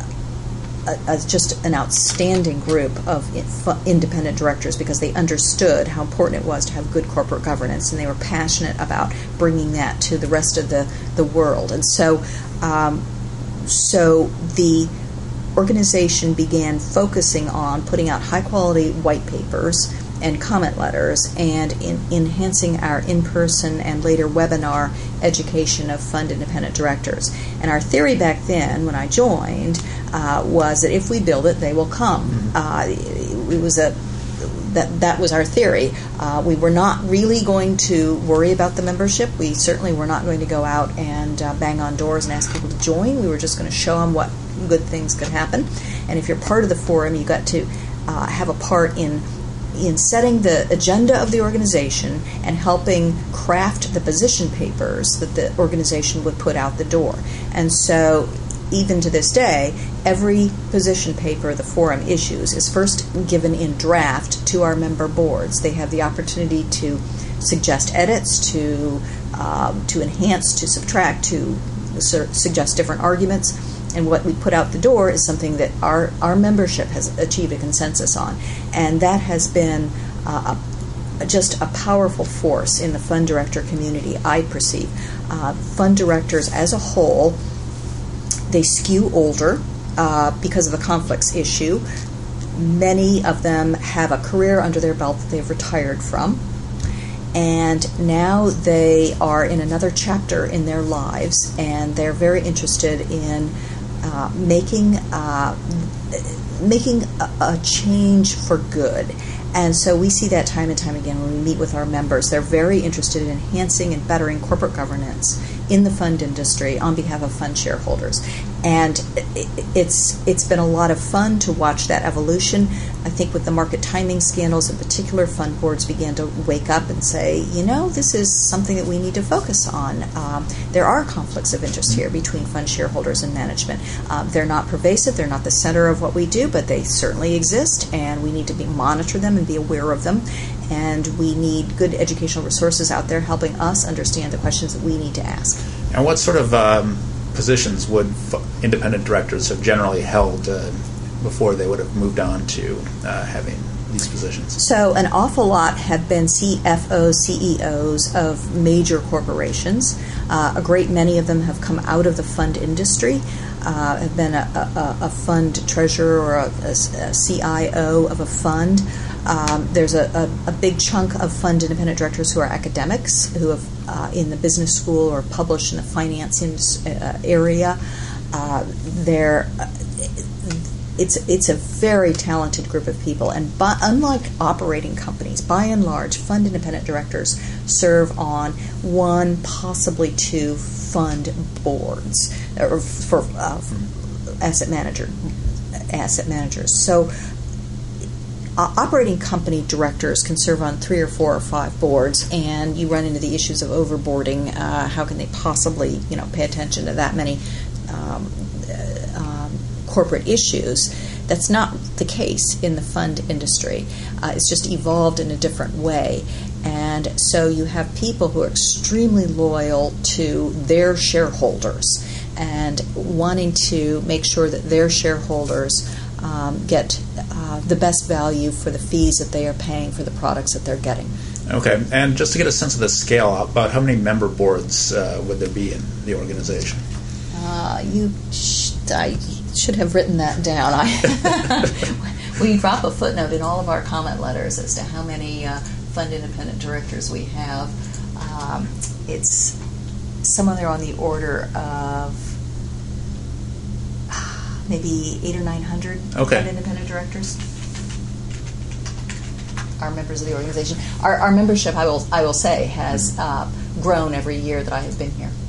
a, a, just an outstanding group of independent directors because they understood how important it was to have good corporate governance, and they were passionate about bringing that to the rest of the, the world. And so, um, so the organization began focusing on putting out high-quality white papers and comment letters, and in enhancing our in-person and later webinar education of fund independent directors. And our theory back then, when I joined, uh, was that if we build it, they will come. Mm-hmm. Uh, it, it was a that that was our theory. Uh, we were not really going to worry about the membership. We certainly were not going to go out and uh, bang on doors and ask people to join. We were just going to show them what good things could happen. And if you're part of the forum, you got to uh, have a part in in setting the agenda of the organization and helping craft the position papers that the organization would put out the door. And so even to this day, every position paper the forum issues is first given in draft to our member boards. They have the opportunity to suggest edits, to um, to enhance, to subtract, to su- suggest different arguments. and what we put out the door is something that our, our membership has achieved a consensus on. And that has been uh, a, just a powerful force in the fund director community, I perceive. Uh, fund directors as a whole, they skew older uh, because of the conflicts issue. Many of them have a career under their belt that they've retired from. And now they are in another chapter in their lives, and they're very interested in uh, making uh, making a, a change for good. And so we see that time and time again when we meet with our members. They're very interested in enhancing and bettering corporate governance in the fund industry on behalf of fund shareholders. And it's it's been a lot of fun to watch that evolution. I think with the market timing scandals in particular, fund boards began to wake up and say, you know, this is something that we need to focus on. Um, there are conflicts of interest here between fund shareholders and management. Um, they're not pervasive, they're not the center of what we do, but they certainly exist, and we need to be monitor them and be aware of them. And we need good educational resources out there helping us understand the questions that we need to ask. And what sort of um, positions would f- independent directors have generally held uh, before they would have moved on to uh, having these positions? So an awful lot have been C F Os, C E Os of major corporations. Uh, a great many of them have come out of the fund industry, uh, have been a, a, a fund treasurer or a, a, a C I O of a fund. Um, there's a, a, a big chunk of fund independent directors who are academics, who have uh, in the business school or published in the finance in, uh, area. Uh, they're It's it's a very talented group of people, and by, unlike operating companies, by and large, fund independent directors serve on one, possibly two fund boards or for uh, asset manager asset managers. So, uh, operating company directors can serve on three or four or five boards, and you run into the issues of overboarding. Uh, how can they possibly, you know, pay attention to that many Um, um, corporate issues? That's not the case in the fund industry. Uh, it's just evolved in a different way. And so you have people who are extremely loyal to their shareholders and wanting to make sure that their shareholders um, get uh, the best value for the fees that they are paying for the products that they're getting. Okay, and just to get a sense of the scale, about how many member boards uh, would there be in the organization? Uh, you, sh- I should have written that down. I we drop a footnote in all of our comment letters as to how many uh, fund independent directors we have. Um, it's somewhere there on the order of maybe eight or nine hundred okay. fund independent directors. Are members of the organization. Our, our membership, I will I will say, has uh, grown every year that I have been here.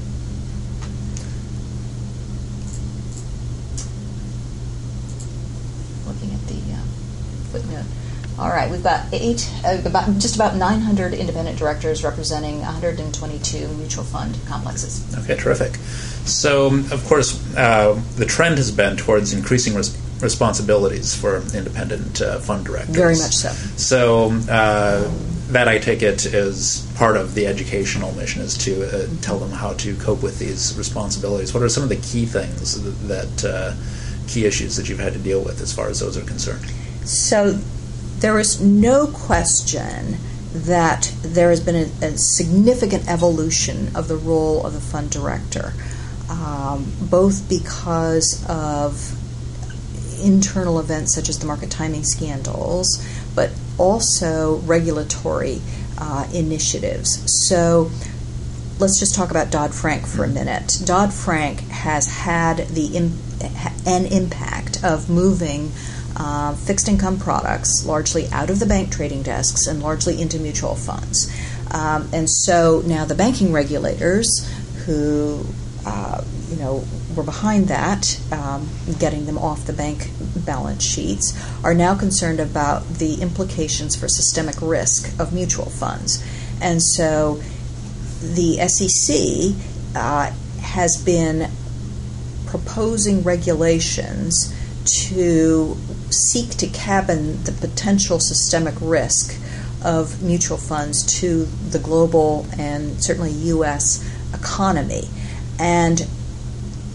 Footnote. All right, we've got eight, uh, about just about nine hundred independent directors representing one hundred twenty-two mutual fund complexes. Okay, terrific. So, of course, uh, the trend has been towards increasing res- responsibilities for independent uh, fund directors. Very much so. So, uh, that I take it is part of the educational mission, is to uh, tell them how to cope with these responsibilities. What are some of the key things that, uh, key issues that you've had to deal with as far as those are concerned? So there is no question that there has been a, a significant evolution of the role of the fund director, um, both because of internal events such as the market timing scandals, but also regulatory uh, initiatives. So let's just talk about Dodd-Frank for a minute. Dodd-Frank has had the im- an impact of moving Uh, fixed income products largely out of the bank trading desks and largely into mutual funds. Um, and so now the banking regulators who, uh, you know, were behind that, um, getting them off the bank balance sheets, are now concerned about the implications for systemic risk of mutual funds. And so the S E C uh, has been proposing regulations to seek to cabin the potential systemic risk of mutual funds to the global and certainly U S economy. And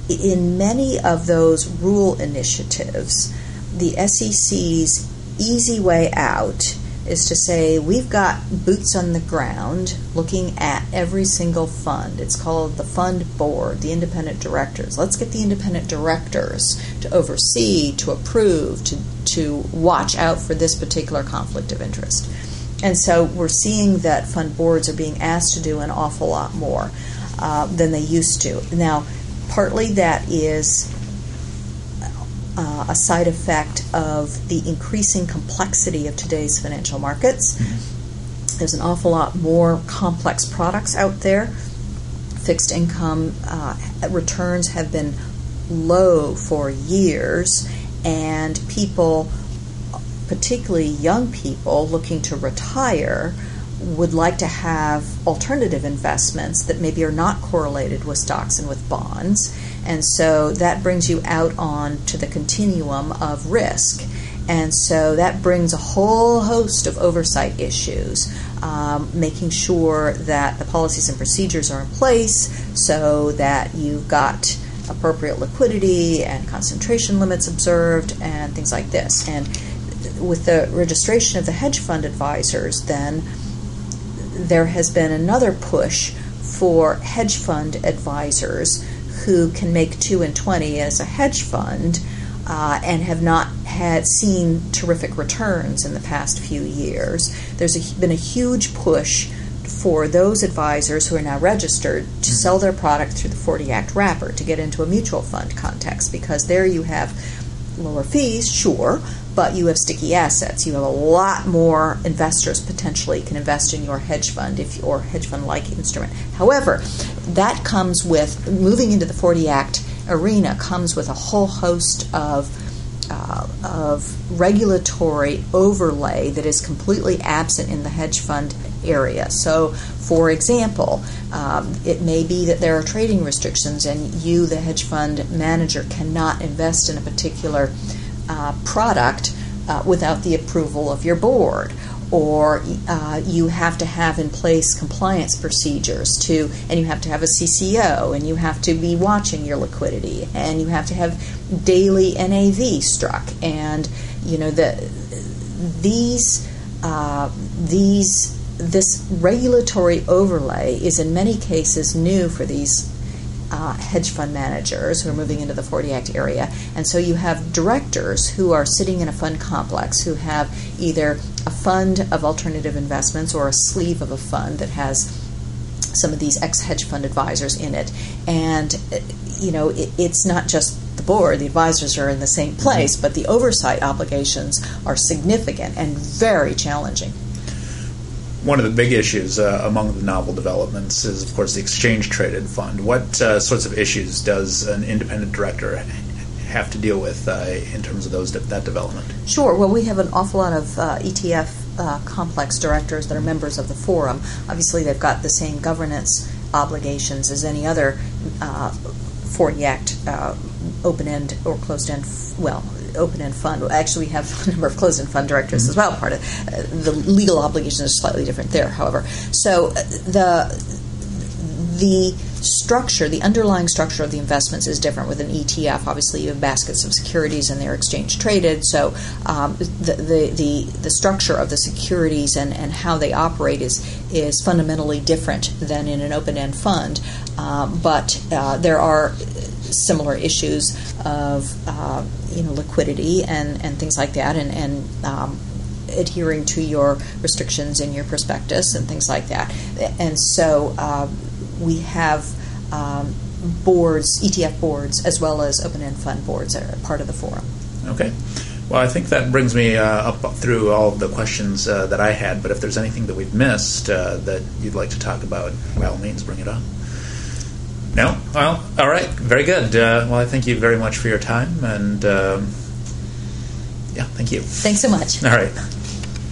in many of those rule initiatives, the S E C's easy way out is to say, we've got boots on the ground looking at every single fund. It's called the fund board, the independent directors. Let's get the independent directors to oversee, to approve, to, to watch out for this particular conflict of interest. And so we're seeing that fund boards are being asked to do an awful lot more uh, than they used to. Now, partly that is Uh, a side effect of the increasing complexity of today's financial markets. Mm-hmm. There's an awful lot more complex products out there. Fixed income uh, returns have been low for years, and people, particularly young people looking to retire, would like to have alternative investments that maybe are not correlated with stocks and with bonds. And so that brings you out on to the continuum of risk. And so that brings a whole host of oversight issues, um, making sure that the policies and procedures are in place so that you've got appropriate liquidity and concentration limits observed and things like this. And with the registration of the hedge fund advisors, then there has been another push for hedge fund advisors who can make two and twenty as a hedge fund uh, and have not had seen terrific returns in the past few years. There's a, been a huge push for those advisors who are now registered to sell their product through the forty Act wrapper, to get into a mutual fund context, because there you have lower fees, sure, but you have sticky assets. You have a lot more investors potentially can invest in your hedge fund if or hedge fund-like instrument. However, that comes with, moving into the forty Act arena comes with a whole host of uh, of regulatory overlay that is completely absent in the hedge fund area. So, for example, um, it may be that there are trading restrictions and you, the hedge fund manager, cannot invest in a particular uh, product uh, without the approval of your board. Or uh, you have to have in place compliance procedures to, and you have to have a C C O, and you have to be watching your liquidity, and you have to have daily N A V struck, and you know the these uh, these this regulatory overlay is in many cases new for these Uh, hedge fund managers who are moving into the forty Act area. And so you have directors who are sitting in a fund complex who have either a fund of alternative investments or a sleeve of a fund that has some of these ex-hedge fund advisors in it. And, you know, it, it's not just the board. The advisors are in the same place, but the oversight obligations are significant and very challenging. One of the big issues uh, among the novel developments is, of course, the exchange-traded fund. What uh, sorts of issues does an independent director have to deal with uh, in terms of those de- that development? Sure. Well, we have an awful lot of uh, E T F uh, complex directors that are members of the forum. Obviously, they've got the same governance obligations as any other uh, forty Act uh, open-end or closed-end, f- well, open-end fund. Actually, we have a number of closed-end fund directors mm-hmm. as well. Part of uh, the legal obligations are slightly different there, however. So uh, the the structure, the underlying structure of the investments is different with an E T F. Obviously, you have baskets of securities and they're exchange traded. So um, the, the the the structure of the securities and, and how they operate is is fundamentally different than in an open-end fund. Um, but uh, there are similar issues of uh, you know liquidity and, and things like that, and and um, adhering to your restrictions in your prospectus and things like that. And so uh, we have um, boards, E T F boards, as well as open-end fund boards that are part of the forum. Okay. Well, I think that brings me uh, up through all of the questions uh, that I had. But if there's anything that we've missed uh, that you'd like to talk about, by all means, bring it up. No? Well, all right. Very good. Uh, well, I thank you very much for your time. And, um, yeah, thank you. Thanks so much. All right.